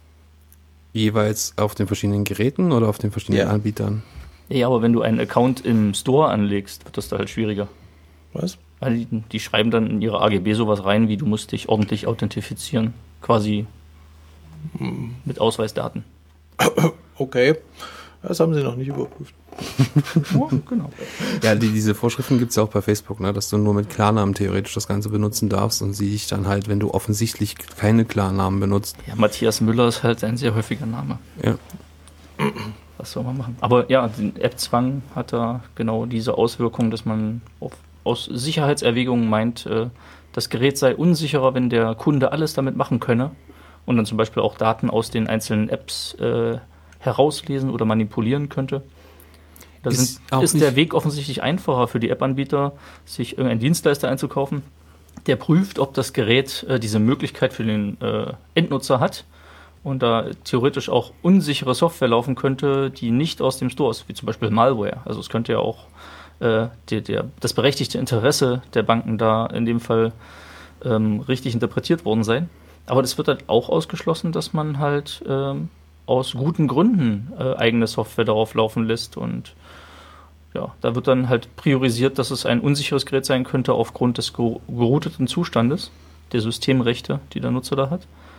Jeweils auf den verschiedenen Geräten oder auf den verschiedenen Anbietern? Ja, aber wenn du einen Account im Store anlegst, wird das da halt schwieriger. Was? Weil die schreiben dann in ihre AGB sowas rein, wie du musst dich ordentlich authentifizieren. Quasi mit Ausweisdaten. Okay, das haben sie noch nicht überprüft. Oh, genau. Ja, diese Vorschriften gibt es ja auch bei Facebook, ne, dass du nur mit Klarnamen theoretisch das Ganze benutzen darfst und sie dich dann halt, wenn du offensichtlich keine Klarnamen benutzt. Ja, Matthias Müller ist halt ein sehr häufiger Name. Ja. Was soll man machen? Aber ja, den App-Zwang hat da genau diese Auswirkung, dass man aus Sicherheitserwägungen meint, das Gerät sei unsicherer, wenn der Kunde alles damit machen könne und dann zum Beispiel auch Daten aus den einzelnen Apps herauslesen oder manipulieren könnte. Da ist der Weg offensichtlich einfacher für die App-Anbieter, sich irgendeinen Dienstleister einzukaufen, der prüft, ob das Gerät diese Möglichkeit für den Endnutzer hat und da theoretisch auch unsichere Software laufen könnte, die nicht aus dem Store ist, wie zum Beispiel Malware. Also es könnte ja auch das berechtigte Interesse der Banken da in dem Fall richtig interpretiert worden sein. Aber das wird halt auch ausgeschlossen, dass man halt aus guten Gründen eigene Software darauf laufen lässt und ja, da wird dann halt priorisiert, dass es ein unsicheres Gerät sein könnte aufgrund des gerouteten Zustandes, der Systemrechte, die der Nutzer da hat,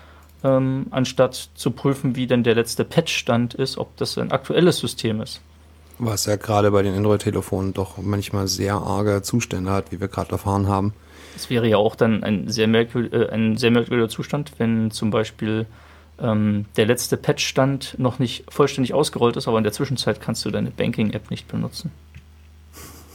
anstatt zu prüfen, wie denn der letzte Patch-Stand ist, ob das ein aktuelles System ist. Was ja gerade bei den Android-Telefonen doch manchmal sehr arge Zustände hat, wie wir gerade erfahren haben. Es wäre ja auch dann ein sehr merkwürdiger Zustand, wenn zum Beispiel der letzte Patch-Stand noch nicht vollständig ausgerollt ist, aber in der Zwischenzeit kannst du deine Banking-App nicht benutzen.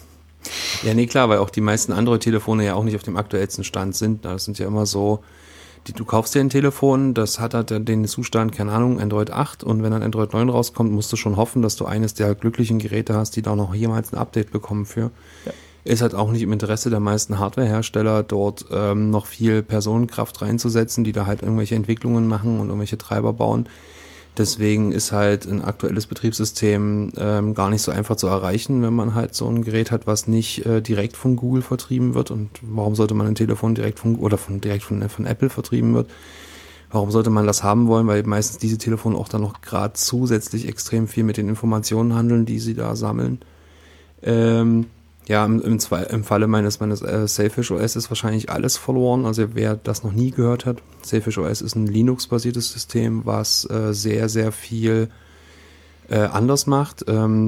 Ja, nee, klar, weil auch die meisten Android-Telefone ja auch nicht auf dem aktuellsten Stand sind. Das sind ja immer so Du kaufst dir ein Telefon, das hat halt den Zustand, keine Ahnung, Android 8 und wenn dann Android 9 rauskommt, musst du schon hoffen, dass du eines der glücklichen Geräte hast, die da noch jemals ein Update bekommen für. Ja. Ist halt auch nicht im Interesse der meisten Hardwarehersteller, dort noch viel Personenkraft reinzusetzen, die da halt irgendwelche Entwicklungen machen und irgendwelche Treiber bauen. Deswegen ist halt ein aktuelles Betriebssystem gar nicht so einfach zu erreichen, wenn man halt so ein Gerät hat, was nicht direkt von Google vertrieben wird. Und warum sollte man ein Telefon direkt von Apple vertrieben wird? Warum sollte man das haben wollen? Weil meistens diese Telefone auch dann noch gerade zusätzlich extrem viel mit den Informationen handeln, die sie da sammeln. Ja, im Falle meines Sailfish OS ist wahrscheinlich alles verloren. Also wer das noch nie gehört hat, Sailfish OS ist ein Linux-basiertes System, was sehr, sehr viel anders macht.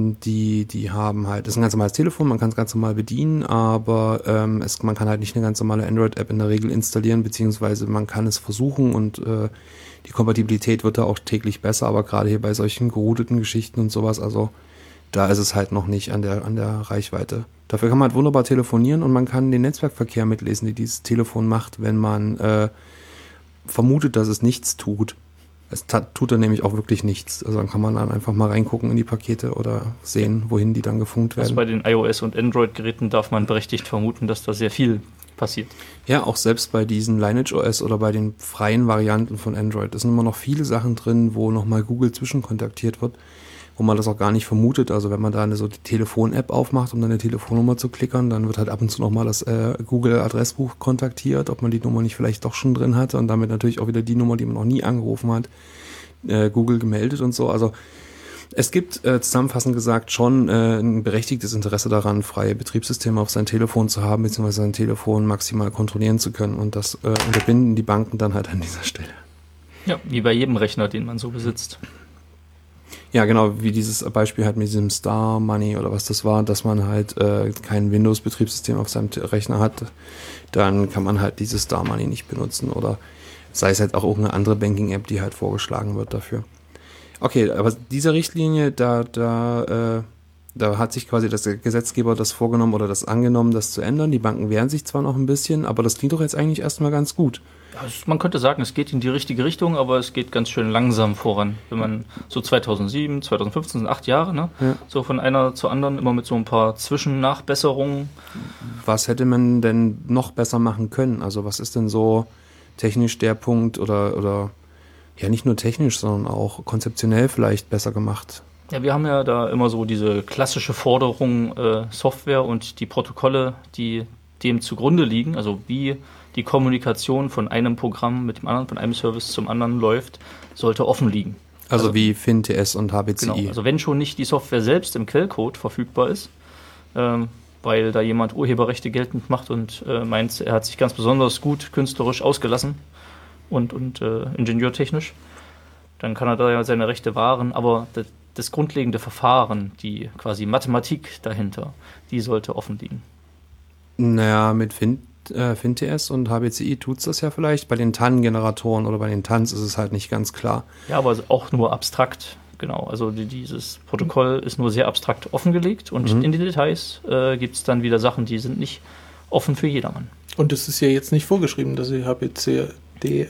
Die haben halt, das ist ein ganz normales Telefon, man kann es ganz normal bedienen, aber man kann halt nicht eine ganz normale Android-App in der Regel installieren, beziehungsweise man kann es versuchen und die Kompatibilität wird da auch täglich besser, aber gerade hier bei solchen gerouteten Geschichten und sowas, also da ist es halt noch nicht an der Reichweite. Dafür kann man halt wunderbar telefonieren und man kann den Netzwerkverkehr mitlesen, die dieses Telefon macht, wenn man vermutet, dass es nichts tut. Es tut dann nämlich auch wirklich nichts. Also dann kann man dann einfach mal reingucken in die Pakete oder sehen, wohin die dann gefunkt werden. Also bei den iOS- und Android-Geräten darf man berechtigt vermuten, dass da sehr viel passiert. Ja, auch selbst bei diesen Lineage OS oder bei den freien Varianten von Android. Es sind immer noch viele Sachen drin, wo nochmal Google zwischenkontaktiert wird, wo man das auch gar nicht vermutet. Also wenn man da die Telefon-App aufmacht, um dann eine Telefonnummer zu klickern, dann wird halt ab und zu nochmal das Google-Adressbuch kontaktiert, ob man die Nummer nicht vielleicht doch schon drin hatte und damit natürlich auch wieder die Nummer, die man noch nie angerufen hat, Google gemeldet und so. Also es gibt zusammenfassend gesagt schon ein berechtigtes Interesse daran, freie Betriebssysteme auf sein Telefon zu haben, beziehungsweise sein Telefon maximal kontrollieren zu können und das unterbinden die Banken dann halt an dieser Stelle. Ja, wie bei jedem Rechner, den man so besitzt. Ja, genau, wie dieses Beispiel halt mit diesem Star Money oder was das war, dass man halt kein Windows-Betriebssystem auf seinem Rechner hat, dann kann man halt dieses Star Money nicht benutzen oder sei es halt auch irgendeine andere Banking-App, die halt vorgeschlagen wird dafür. Okay, aber diese Richtlinie, da hat sich quasi der Gesetzgeber das vorgenommen oder das angenommen, das zu ändern. Die Banken wehren sich zwar noch ein bisschen, aber das klingt doch jetzt eigentlich erstmal ganz gut. Man könnte sagen, es geht in die richtige Richtung, aber es geht ganz schön langsam voran. Wenn man so 2007, 2015 sind 8 Jahre, ne? Ja. So von einer zur anderen, immer mit so ein paar Zwischennachbesserungen. Was hätte man denn noch besser machen können? Also was ist denn so technisch der Punkt oder ja nicht nur technisch, sondern auch konzeptionell vielleicht besser gemacht? Ja, wir haben ja da immer so diese klassische Forderung, Software und die Protokolle, die dem zugrunde liegen, also wie die Kommunikation von einem Programm mit dem anderen, von einem Service zum anderen läuft, sollte offen liegen. Also wie FinTS und HBCI. Genau, also wenn schon nicht die Software selbst im Quellcode verfügbar ist, weil da jemand Urheberrechte geltend macht und meint, er hat sich ganz besonders gut künstlerisch ausgelassen und ingenieurtechnisch, dann kann er da ja seine Rechte wahren, aber das grundlegende Verfahren, die quasi Mathematik dahinter, die sollte offen liegen. Naja, mit FinTS und HBCI tut's das ja vielleicht. Bei den TAN-Generatoren oder bei den TANs ist es halt nicht ganz klar. Ja, aber auch nur abstrakt, genau. Also dieses Protokoll ist nur sehr abstrakt offengelegt und in den Details gibt es dann wieder Sachen, die sind nicht offen für jedermann. Und es ist ja jetzt nicht vorgeschrieben, dass Sie HBCI.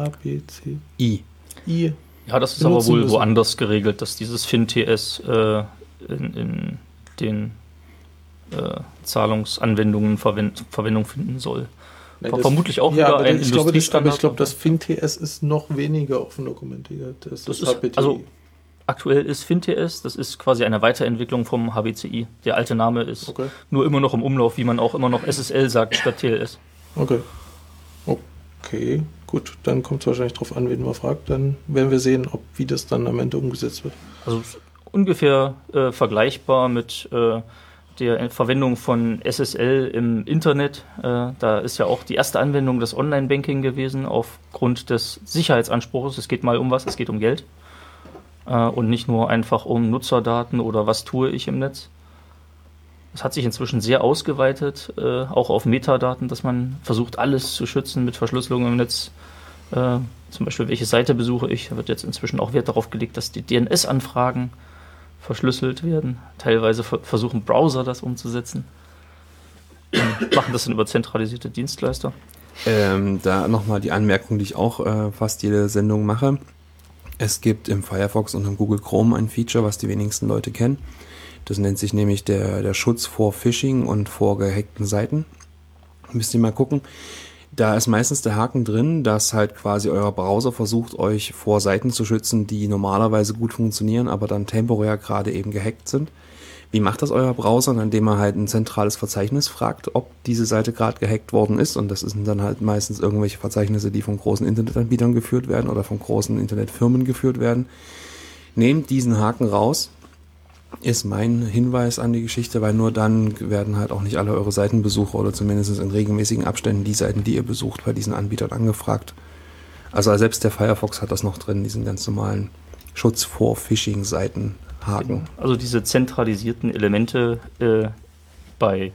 Ja, das ist aber wohl müssen. Woanders geregelt, dass dieses FinTS in den Zahlungsanwendungen Verwendung finden soll. Nein, vermutlich auch wieder ein Industriestandard. Ich glaube, das FinTS ist noch weniger offen dokumentiert. Das ist also aktuell ist FinTS, das ist quasi eine Weiterentwicklung vom HBCI. Der alte Name ist nur immer noch im Umlauf, wie man auch immer noch SSL sagt statt TLS. Okay, gut, dann kommt es wahrscheinlich darauf an, wen man fragt. Dann werden wir sehen, wie das dann am Ende umgesetzt wird. Also ungefähr vergleichbar mit der Verwendung von SSL im Internet. Da ist ja auch die erste Anwendung das Online-Banking gewesen aufgrund des Sicherheitsanspruchs. Es geht mal um was, es geht um Geld und nicht nur einfach um Nutzerdaten oder was tue ich im Netz. Es hat sich inzwischen sehr ausgeweitet, auch auf Metadaten, dass man versucht, alles zu schützen mit Verschlüsselung im Netz. Zum Beispiel, welche Seite besuche ich? Da wird jetzt inzwischen auch Wert darauf gelegt, dass die DNS-Anfragen verschlüsselt werden. Teilweise versuchen Browser das umzusetzen. Machen das dann über zentralisierte Dienstleister. Da nochmal die Anmerkung, die ich auch fast jede Sendung mache. Es gibt im Firefox und im Google Chrome ein Feature, was die wenigsten Leute kennen. Das nennt sich nämlich der Schutz vor Phishing und vor gehackten Seiten. Müsst ihr mal gucken. Da ist meistens der Haken drin, dass halt quasi euer Browser versucht, euch vor Seiten zu schützen, die normalerweise gut funktionieren, aber dann temporär gerade eben gehackt sind. Wie macht das euer Browser? Indem er halt ein zentrales Verzeichnis fragt, ob diese Seite gerade gehackt worden ist. Und das sind dann halt meistens irgendwelche Verzeichnisse, die von großen Internetanbietern geführt werden oder von großen Internetfirmen geführt werden. Nehmt diesen Haken raus, ist mein Hinweis an die Geschichte, weil nur dann werden halt auch nicht alle eure Seitenbesucher oder zumindest in regelmäßigen Abständen die Seiten, die ihr besucht, bei diesen Anbietern angefragt. Also selbst der Firefox hat das noch drin, diesen ganz normalen Schutz vor Phishing-Seiten. Haken. Also diese zentralisierten Elemente bei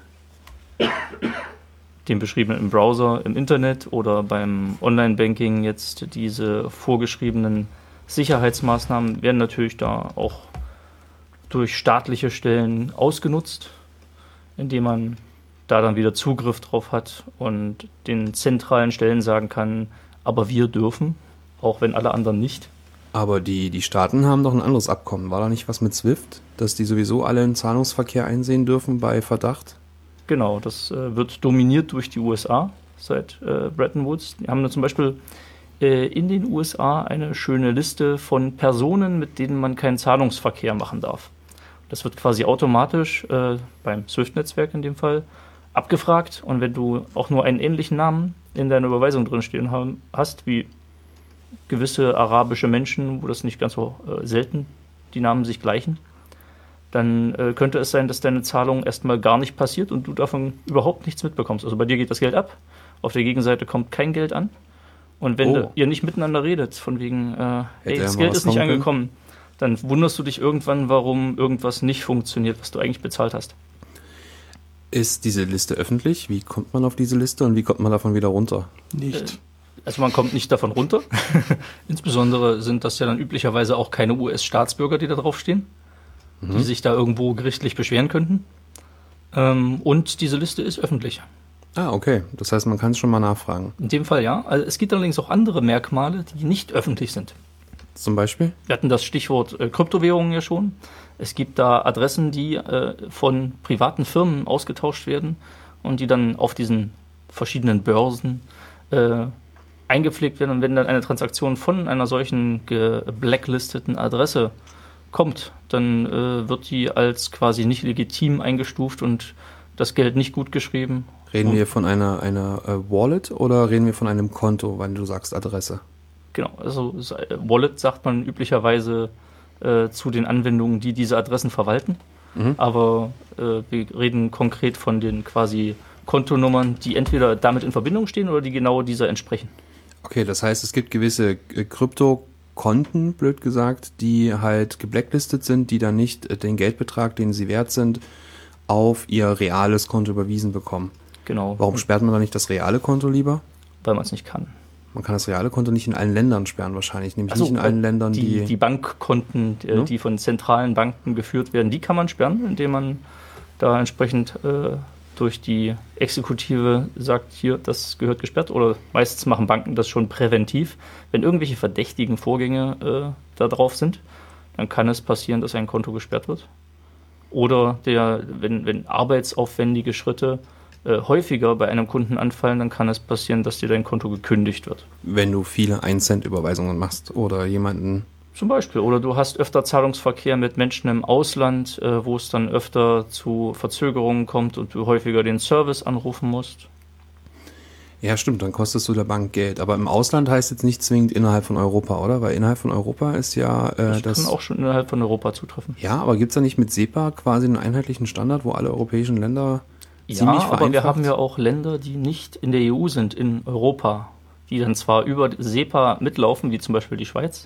dem beschriebenen im Browser, im Internet oder beim Online-Banking jetzt diese vorgeschriebenen Sicherheitsmaßnahmen werden natürlich da auch durch staatliche Stellen ausgenutzt, indem man da dann wieder Zugriff drauf hat und den zentralen Stellen sagen kann, aber wir dürfen, auch wenn alle anderen nicht. Aber die Staaten haben doch ein anderes Abkommen. War da nicht was mit SWIFT, dass die sowieso alle einen Zahlungsverkehr einsehen dürfen bei Verdacht? Genau, das wird dominiert durch die USA seit Bretton Woods. Die haben zum Beispiel in den USA eine schöne Liste von Personen, mit denen man keinen Zahlungsverkehr machen darf. Das wird quasi automatisch beim SWIFT-Netzwerk in dem Fall abgefragt. Und wenn du auch nur einen ähnlichen Namen in deiner Überweisung drinstehen hast, wie gewisse arabische Menschen, wo das nicht ganz so selten die Namen sich gleichen, dann könnte es sein, dass deine Zahlung erstmal gar nicht passiert und du davon überhaupt nichts mitbekommst. Also bei dir geht das Geld ab, auf der Gegenseite kommt kein Geld an und wenn ihr nicht miteinander redet, von wegen, hey, das Geld ist nicht angekommen, dann wunderst du dich irgendwann, warum irgendwas nicht funktioniert, was du eigentlich bezahlt hast. Ist diese Liste öffentlich? Wie kommt man auf diese Liste und wie kommt man davon wieder runter? Nicht. Also man kommt nicht davon runter. Insbesondere sind das ja dann üblicherweise auch keine US-Staatsbürger, die da draufstehen, die sich da irgendwo gerichtlich beschweren könnten. Und diese Liste ist öffentlich. Ah, okay. Das heißt, man kann es schon mal nachfragen. In dem Fall ja. Also es gibt allerdings auch andere Merkmale, die nicht öffentlich sind. Zum Beispiel? Wir hatten das Stichwort Kryptowährungen ja schon. Es gibt da Adressen, die von privaten Firmen ausgetauscht werden und die dann auf diesen verschiedenen Börsen eingepflegt werden. Und wenn dann eine Transaktion von einer solchen gebblacklisteten Adresse kommt, dann wird die als quasi nicht legitim eingestuft und das Geld nicht gut geschrieben. Reden wir von einer Wallet oder reden wir von einem Konto, wenn du sagst Adresse? Genau, also Wallet sagt man üblicherweise zu den Anwendungen, die diese Adressen verwalten. Aber wir reden konkret von den quasi Kontonummern, die entweder damit in Verbindung stehen oder die genau dieser entsprechen. Okay, das heißt, es gibt gewisse Kryptokonten, blöd gesagt, die halt geblacklistet sind, die dann nicht den Geldbetrag, den sie wert sind, auf ihr reales Konto überwiesen bekommen. Genau. Warum sperrt man da nicht das reale Konto lieber? Weil man es nicht kann. Man kann das reale Konto nicht in allen Ländern sperren wahrscheinlich, nämlich nicht in allen Ländern, die Bankkonten, die von zentralen Banken geführt werden, die kann man sperren, indem man da entsprechend durch die Exekutive sagt, hier, das gehört gesperrt. Oder meistens machen Banken das schon präventiv. Wenn irgendwelche verdächtigen Vorgänge da drauf sind, dann kann es passieren, dass ein Konto gesperrt wird. Oder wenn arbeitsaufwendige Schritte häufiger bei einem Kunden anfallen, dann kann es passieren, dass dir dein Konto gekündigt wird. Wenn du viele 1-Cent-Überweisungen machst oder jemanden... Zum Beispiel. Oder du hast öfter Zahlungsverkehr mit Menschen im Ausland, wo es dann öfter zu Verzögerungen kommt und du häufiger den Service anrufen musst. Ja, stimmt, dann kostest du der Bank Geld. Aber im Ausland heißt jetzt nicht zwingend innerhalb von Europa, oder? Weil innerhalb von Europa ist ja... das kann auch schon innerhalb von Europa zutreffen. Ja, aber gibt es da nicht mit SEPA quasi einen einheitlichen Standard, wo alle europäischen Länder ziemlich vereinfacht? Ja, aber wir haben ja auch Länder, die nicht in der EU sind, in Europa, die dann zwar über SEPA mitlaufen, wie zum Beispiel die Schweiz,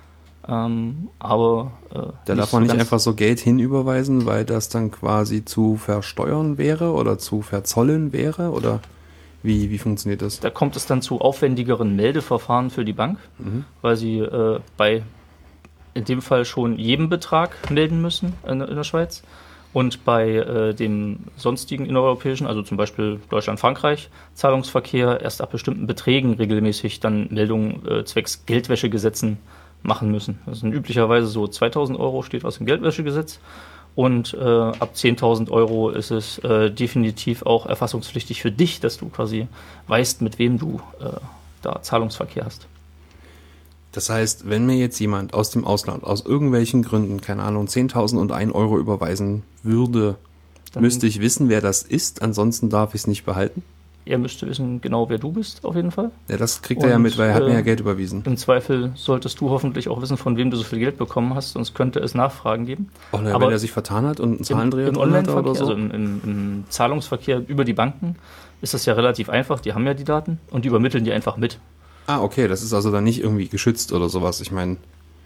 aber da darf man nicht einfach so Geld hinüberweisen, weil das dann quasi zu versteuern wäre oder zu verzollen wäre, oder wie funktioniert das? Da kommt es dann zu aufwendigeren Meldeverfahren für die Bank, weil sie bei in dem Fall schon jedem Betrag melden müssen in der Schweiz Und bei dem sonstigen innereuropäischen, also zum Beispiel Deutschland, Frankreich, Zahlungsverkehr erst ab bestimmten Beträgen regelmäßig dann Meldungen zwecks Geldwäschegesetzen machen müssen. Das sind üblicherweise so 2.000 Euro steht was im Geldwäschegesetz. Und ab 10.000 Euro ist es definitiv auch erfassungspflichtig für dich, dass du quasi weißt, mit wem du da Zahlungsverkehr hast. Das heißt, wenn mir jetzt jemand aus dem Ausland, aus irgendwelchen Gründen, keine Ahnung, 10.001 Euro überweisen würde, dann müsste ich wissen, wer das ist, ansonsten darf ich es nicht behalten? Er müsste wissen, genau wer du bist, auf jeden Fall. Ja, das kriegt er ja mit, weil er hat mir ja Geld überwiesen. Im Zweifel solltest du hoffentlich auch wissen, von wem du so viel Geld bekommen hast, sonst könnte es Nachfragen geben. Oh, na, wenn er sich vertan hat und einen Zahlendreher drin hat oder so? Also im Zahlungsverkehr über die Banken ist das ja relativ einfach. Die haben ja die Daten und die übermitteln die einfach mit. Ah, okay, das ist also dann nicht irgendwie geschützt oder sowas. Ich meine...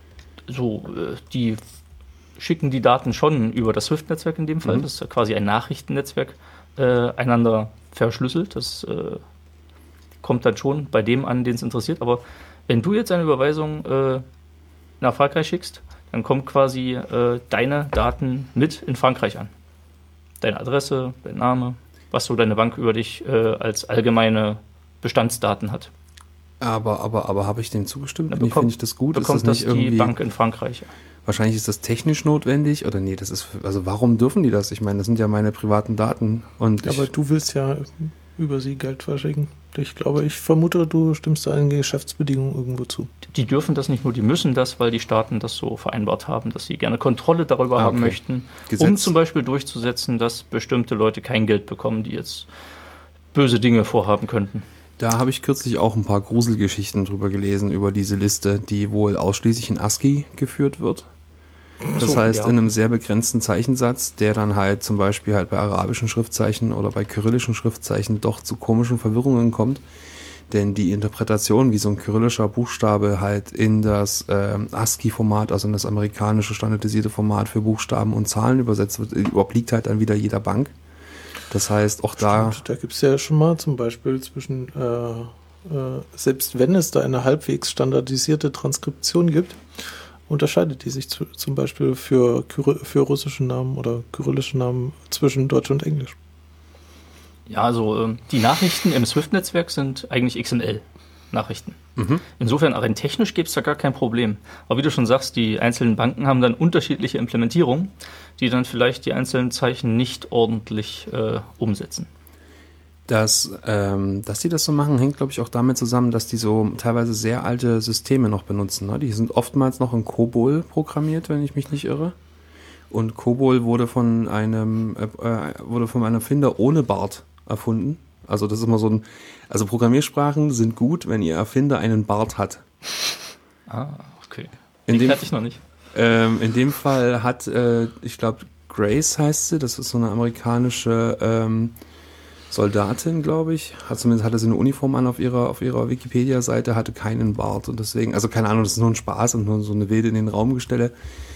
So, die schicken die Daten schon über das SWIFT-Netzwerk in dem Fall. Das ist ja quasi ein Nachrichtennetzwerk, einander verschlüsselt. Das kommt dann schon bei dem an, den es interessiert. Aber wenn du jetzt eine Überweisung nach Frankreich schickst, dann kommen quasi deine Daten mit in Frankreich an. Deine Adresse, dein Name, was so deine Bank über dich als allgemeine Bestandsdaten hat. Aber habe ich dem zugestimmt? Finde ich das gut? Bekommt das die Bank in Frankreich? Wahrscheinlich ist das technisch notwendig oder nee, das ist, also warum dürfen die das? Ich meine, das sind ja meine privaten Daten. Aber du willst ja über sie Geld verschicken. Ich vermute, du stimmst da in Geschäftsbedingungen irgendwo zu. Die dürfen das nicht nur, die müssen das, weil die Staaten das so vereinbart haben, dass sie gerne Kontrolle darüber haben möchten, um zum Beispiel durchzusetzen, dass bestimmte Leute kein Geld bekommen, die jetzt böse Dinge vorhaben könnten. Da habe ich kürzlich auch ein paar Gruselgeschichten drüber gelesen, über diese Liste, die wohl ausschließlich in ASCII geführt wird. Das heißt, in einem sehr begrenzten Zeichensatz, der dann halt zum Beispiel halt bei arabischen Schriftzeichen oder bei kyrillischen Schriftzeichen doch zu komischen Verwirrungen kommt. Denn die Interpretation, wie so ein kyrillischer Buchstabe halt in das ASCII-Format, also in das amerikanische standardisierte Format für Buchstaben und Zahlen übersetzt wird, obliegt halt dann wieder jeder Bank. Das heißt, auch da gibt es ja schon mal zum Beispiel zwischen, selbst wenn es da eine halbwegs standardisierte Transkription gibt, unterscheidet die sich zum Beispiel für russische Namen oder kyrillische Namen zwischen Deutsch und Englisch. Ja, also die Nachrichten im SWIFT-Netzwerk sind eigentlich XML-Nachrichten. Insofern, rein technisch gibt es da gar kein Problem. Aber wie du schon sagst, die einzelnen Banken haben dann unterschiedliche Implementierungen, die dann vielleicht die einzelnen Zeichen nicht ordentlich umsetzen. Dass die das so machen, hängt, glaube ich, auch damit zusammen, dass die so teilweise sehr alte Systeme noch benutzen. Ne? Die sind oftmals noch in COBOL programmiert, wenn ich mich nicht irre. Und COBOL wurde von einem Erfinder ohne Bart erfunden. Also das ist immer so ein... Also Programmiersprachen sind gut, wenn ihr Erfinder einen Bart hat. Ah, okay. Die hatte ich noch nicht. In dem Fall hat, ich glaube, Grace heißt sie, das ist so eine amerikanische Soldatin, glaube ich. Zumindest hatte sie eine Uniform an auf ihrer Wikipedia-Seite, hatte keinen Bart. Und deswegen, also keine Ahnung, das ist nur ein Spaß und nur so eine wilde in den Raum gestelle.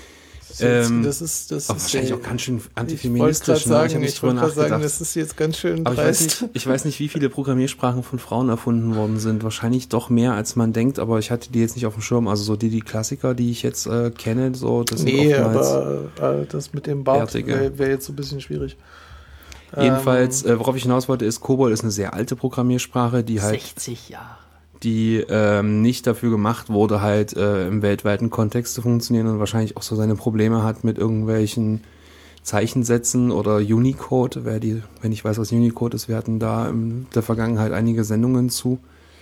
Das ist wahrscheinlich auch ganz schön antifeministisch. Ich wollte gerade sagen, das ist jetzt ganz schön dreist. Ich weiß nicht, wie viele Programmiersprachen von Frauen erfunden worden sind. Wahrscheinlich doch mehr, als man denkt, aber ich hatte die jetzt nicht auf dem Schirm. Also so die Klassiker, die ich jetzt kenne, so das sind oftmals... aber das mit dem Bart wäre jetzt so ein bisschen schwierig. Jedenfalls, worauf ich hinaus wollte, ist, COBOL ist eine sehr alte Programmiersprache, die halt... 60 Jahre. Die nicht dafür gemacht wurde, halt im weltweiten Kontext zu funktionieren und wahrscheinlich auch so seine Probleme hat mit irgendwelchen Zeichensätzen oder Unicode. Wenn ich weiß, was Unicode ist, wir hatten da in der Vergangenheit einige Sendungen zu.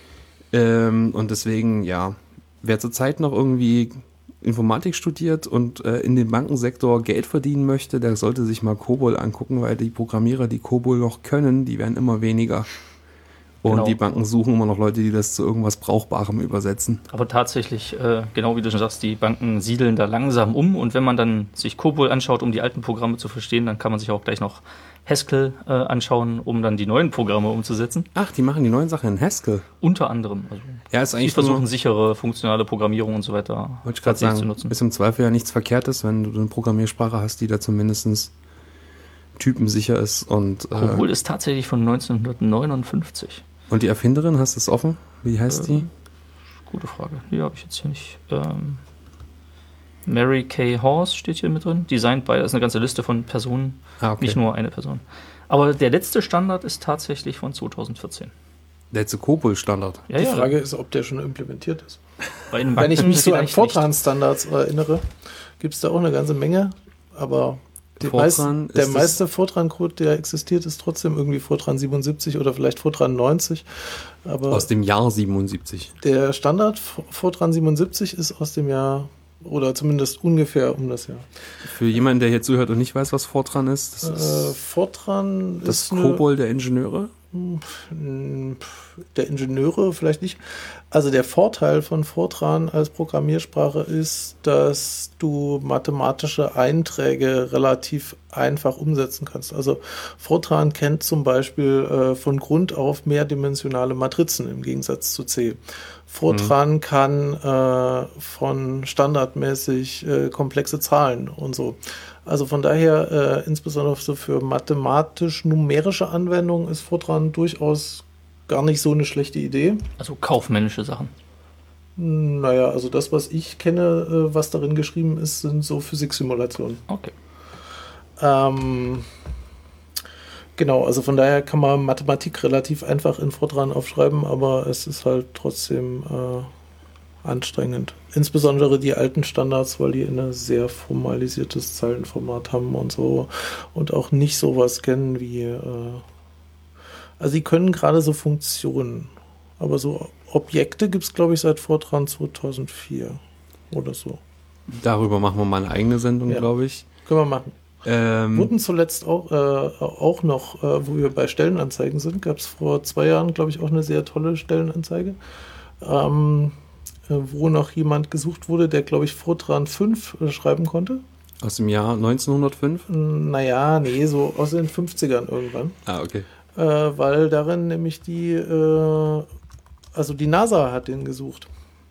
Und deswegen, ja, wer zurzeit noch irgendwie Informatik studiert und in dem Bankensektor Geld verdienen möchte, der sollte sich mal COBOL angucken, weil die Programmierer, die COBOL noch können, die werden immer weniger. Und die Banken suchen immer noch Leute, die das zu irgendwas Brauchbarem übersetzen. Aber tatsächlich, genau wie du schon sagst, die Banken siedeln da langsam um. Und wenn man dann sich COBOL anschaut, um die alten Programme zu verstehen, dann kann man sich auch gleich noch Haskell anschauen, um dann die neuen Programme umzusetzen. Ach, die machen die neuen Sachen in Haskell? Unter anderem. Also ja, ist eigentlich die versuchen sichere, funktionale Programmierung und so weiter wollte ich gerade sagen, zu nutzen. Ist im Zweifel ja nichts Verkehrtes, wenn du eine Programmiersprache hast, die da zumindest typensicher ist. Und COBOL ist tatsächlich von 1959. Und die Erfinderin, hast du es offen? Wie heißt die? Gute Frage. Die habe ich jetzt hier nicht. Mary Kay Horse steht hier mit drin. Designed by, das ist eine ganze Liste von Personen, nicht nur eine Person. Aber der letzte Standard ist tatsächlich von 2014. Der letzte COBOL-Standard. Ja, die Frage ist, ob der schon implementiert ist. Wenn ich mich so an Fortran-Standards erinnere, gibt es da auch eine ganze Menge, aber der meiste Fortran-Code, der existiert, ist trotzdem irgendwie Fortran 77 oder vielleicht Fortran 90. Aber aus dem Jahr 77. Der Standard Fortran 77 ist aus dem Jahr, oder zumindest ungefähr um das Jahr. Für jemanden, der hier zuhört und nicht weiß, was Fortran ist, das ist Fortran das ist COBOL der Ingenieure? Der Ingenieure vielleicht nicht. Also der Vorteil von Fortran als Programmiersprache ist, dass du mathematische Einträge relativ einfach umsetzen kannst. Also Fortran kennt zum Beispiel von Grund auf mehrdimensionale Matrizen im Gegensatz zu C. Fortran kann von standardmäßig komplexe Zahlen und so. Also von daher, insbesondere so für mathematisch-numerische Anwendungen ist Fortran durchaus gar nicht so eine schlechte Idee. Also kaufmännische Sachen. Naja, also das, was ich kenne, was darin geschrieben ist, sind so Physiksimulationen. Okay. Genau, also von daher kann man Mathematik relativ einfach in Fortran aufschreiben, aber es ist halt trotzdem anstrengend. Insbesondere die alten Standards, weil die ein sehr formalisiertes Zeilenformat haben und so und auch nicht sowas kennen wie also die können gerade so Funktionen, aber so Objekte gibt es, glaube ich, seit Fortran 2004 oder so. Darüber machen wir mal eine eigene Sendung, glaube ich. Können wir machen. Wurden zuletzt auch noch, wo wir bei Stellenanzeigen sind, gab es vor 2 Jahren, glaube ich, auch eine sehr tolle Stellenanzeige, wo noch jemand gesucht wurde, der, glaube ich, Fortran 5 schreiben konnte. Aus dem Jahr 1905? Naja, nee, so aus den 50ern irgendwann. Ah, okay. Weil darin nämlich die NASA hat den gesucht.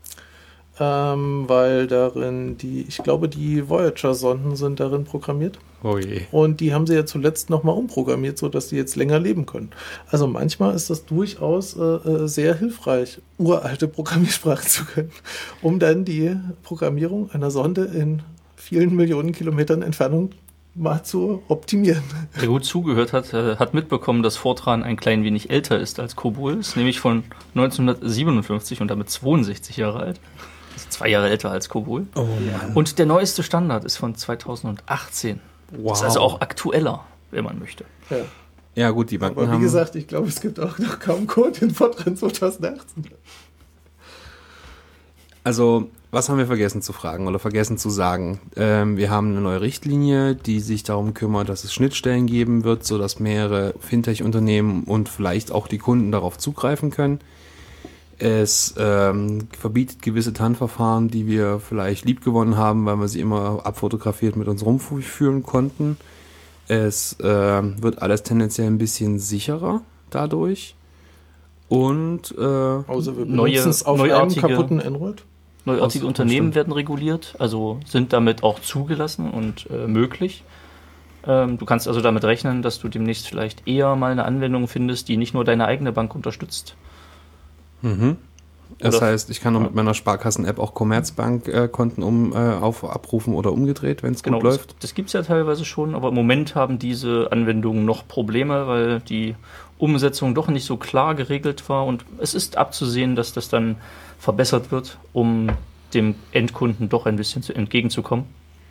Weil darin ich glaube, die Voyager-Sonden sind darin programmiert. Oh je. Und die haben sie ja zuletzt nochmal umprogrammiert, sodass die jetzt länger leben können. Also manchmal ist das durchaus sehr hilfreich, uralte Programmiersprache zu können, um dann die Programmierung einer Sonde in vielen Millionen Kilometern Entfernung mal zu optimieren. Wer gut zugehört hat, hat mitbekommen, dass Fortran ein klein wenig älter ist als COBOL, ist nämlich von 1957 und damit 62 Jahre alt. Also 2 Jahre älter als COBOL. Oh Mann. Und der neueste Standard ist von 2018. Wow. Ist also auch aktueller, wenn man möchte. Ja. Ja gut, die Banken Aber wie haben... gesagt, ich glaube, es gibt auch noch kaum Code in Fortran 2018. Also, was haben wir vergessen zu fragen oder vergessen zu sagen? Wir haben eine neue Richtlinie, die sich darum kümmert, dass es Schnittstellen geben wird, sodass mehrere Fintech-Unternehmen und vielleicht auch die Kunden darauf zugreifen können. Es verbietet gewisse TAN-Verfahren, die wir vielleicht liebgewonnen haben, weil wir sie immer abfotografiert mit uns rumführen konnten. Es wird alles tendenziell ein bisschen sicherer dadurch. Und außer wir benutzen es auf einem kaputten Android. Neuartige Unternehmen werden reguliert, also sind damit auch zugelassen und möglich. Du kannst also damit rechnen, dass du demnächst vielleicht eher mal eine Anwendung findest, die nicht nur deine eigene Bank unterstützt. Mhm. Das heißt, ich kann noch mit meiner Sparkassen-App auch Commerzbank-Konten abrufen oder umgedreht, wenn es gut läuft. Das gibt es ja teilweise schon, aber im Moment haben diese Anwendungen noch Probleme, weil die Umsetzung doch nicht so klar geregelt war und es ist abzusehen, dass das dann verbessert wird, um dem Endkunden doch ein bisschen entgegenzukommen.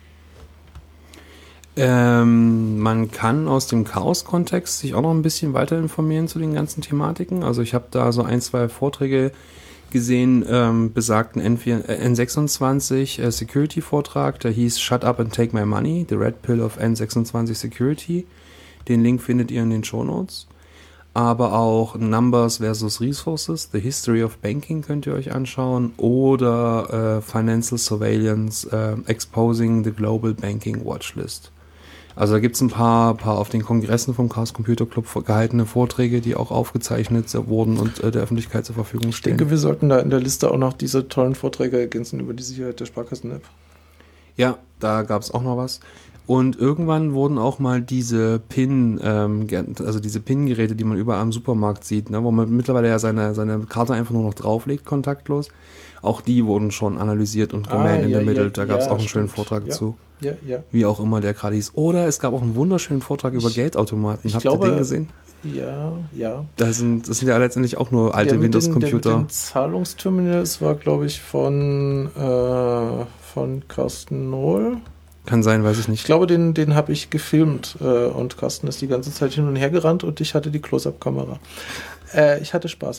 Man kann aus dem Chaos-Kontext sich auch noch ein bisschen weiter informieren zu den ganzen Thematiken. Also ich habe da so 1, 2 Vorträge gesehen, besagten N26 Security-Vortrag, der hieß Shut Up and Take My Money, The Red Pill of N26 Security. Den Link findet ihr in den Shownotes. Aber auch Numbers versus Resources, The History of Banking könnt ihr euch anschauen oder Financial Surveillance, Exposing the Global Banking Watchlist. Also da gibt es ein paar auf den Kongressen vom Chaos Computer Club gehaltene Vorträge, die auch aufgezeichnet wurden und der Öffentlichkeit zur Verfügung stehen. Ich denke, wir sollten da in der Liste auch noch diese tollen Vorträge ergänzen über die Sicherheit der Sparkassen-App. Ja, da gab es auch noch was. Und irgendwann wurden auch mal diese diese PIN-Geräte, die man überall im Supermarkt sieht, ne, wo man mittlerweile ja seine Karte einfach nur noch drauflegt, kontaktlos. Auch die wurden schon analysiert und gemein ermittelt. Da gab es auch einen schönen Vortrag zu. Ja. Wie auch immer der gerade hieß. Oder es gab auch einen wunderschönen Vortrag über Geldautomaten. Habt ihr den gesehen? Ja. Das sind ja letztendlich auch nur alte Windows-Computer. Der mit den Zahlungsterminals war, glaube ich, von Carsten Nohl. Kann sein, weiß ich nicht. Ich glaube, den habe ich gefilmt und Carsten ist die ganze Zeit hin und her gerannt und ich hatte die Close-Up-Kamera. Ich hatte Spaß.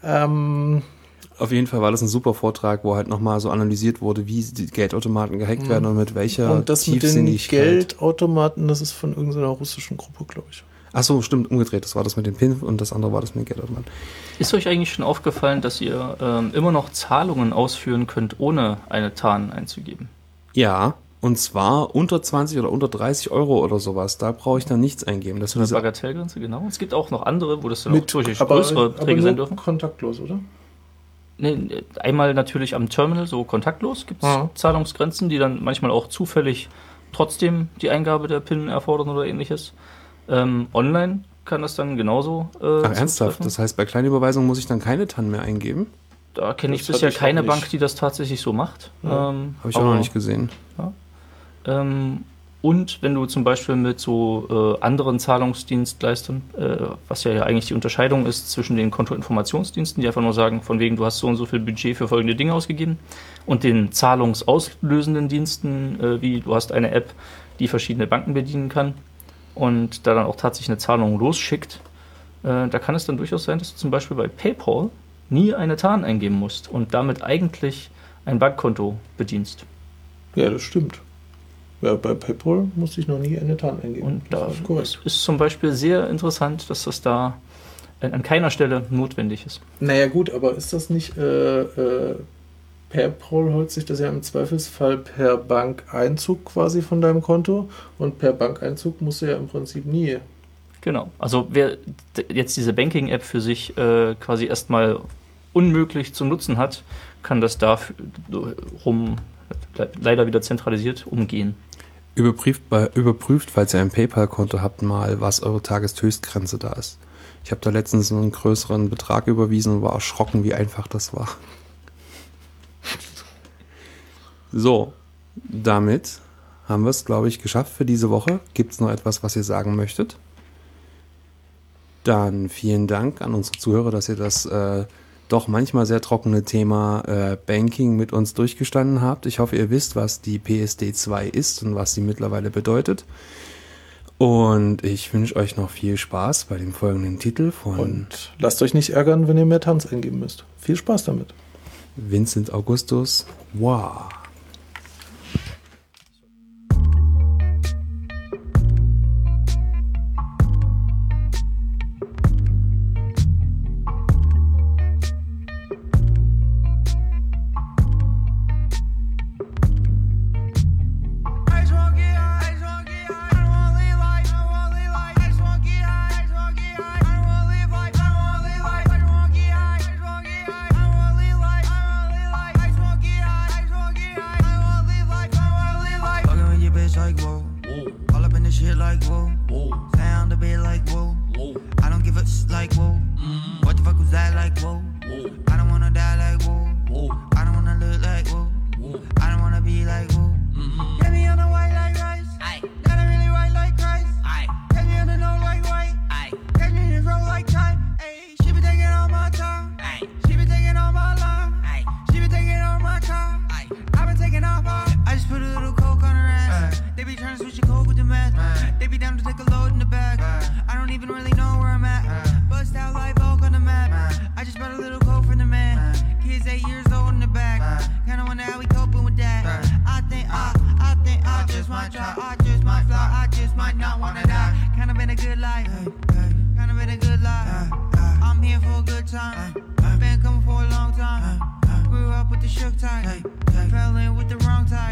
Auf jeden Fall war das ein super Vortrag, wo halt nochmal so analysiert wurde, wie die Geldautomaten gehackt werden und mit welcher Und das mit den Geldautomaten, das ist von irgendeiner russischen Gruppe, glaube ich. Ach so, stimmt, umgedreht. Das war das mit den PIN und das andere war das mit den Geldautomaten. Ist euch eigentlich schon aufgefallen, dass ihr immer noch Zahlungen ausführen könnt, ohne eine TAN einzugeben? Ja, und zwar unter 20 oder unter 30 Euro oder sowas. Da brauche ich dann nichts eingeben. Das ist eine Bagatellgrenze, genau. Es gibt auch noch andere, wo das dann auch durchaus größere Beträge sein dürfen. Kontaktlos, oder? Nee, einmal natürlich am Terminal, so kontaktlos, gibt es Zahlungsgrenzen, die dann manchmal auch zufällig trotzdem die Eingabe der PIN erfordern oder ähnliches. Online kann das dann genauso. Ach, ernsthaft? Das heißt, bei Kleinüberweisungen muss ich dann keine TAN mehr eingeben? Da kenne ich bisher keine Bank, die das tatsächlich so macht. Ja. Habe ich auch noch nicht gesehen. Ja. Und wenn du zum Beispiel mit so anderen Zahlungsdienstleistern, was ja eigentlich die Unterscheidung ist zwischen den Kontoinformationsdiensten, die einfach nur sagen, von wegen, du hast so und so viel Budget für folgende Dinge ausgegeben, und den zahlungsauslösenden Diensten, wie du hast eine App, die verschiedene Banken bedienen kann und da dann auch tatsächlich eine Zahlung losschickt, da kann es dann durchaus sein, dass du zum Beispiel bei PayPal nie eine TAN eingeben musst und damit eigentlich ein Bankkonto bedienst. Ja, das stimmt. Ja, bei PayPal musste ich noch nie eine TAN eingeben. Und da ist zum Beispiel sehr interessant, dass das da an keiner Stelle notwendig ist. Naja gut, aber ist das nicht PayPal holt sich das ja im Zweifelsfall per Bankeinzug quasi von deinem Konto und per Bankeinzug musst du ja im Prinzip nie. Genau, also wer jetzt diese Banking-App für sich quasi erstmal unmöglich zu nutzen hat, kann das dafür leider wieder zentralisiert umgehen. Überprüft, falls ihr ein PayPal-Konto habt, mal, was eure Tageshöchstgrenze da ist. Ich habe da letztens einen größeren Betrag überwiesen und war erschrocken, wie einfach das war. So, damit haben wir es, glaube ich, geschafft für diese Woche. Gibt es noch etwas, was ihr sagen möchtet? Dann vielen Dank an unsere Zuhörer, dass ihr das doch manchmal sehr trockene Thema Banking mit uns durchgestanden habt. Ich hoffe, ihr wisst, was die PSD2 ist und was sie mittlerweile bedeutet. Und ich wünsche euch noch viel Spaß bei dem folgenden Titel von... Und lasst euch nicht ärgern, wenn ihr mehr Tanz eingeben müsst. Viel Spaß damit. Vincent Augustus. Wow. Been coming for a long time. Grew up with the shook type. Fell in with the wrong type.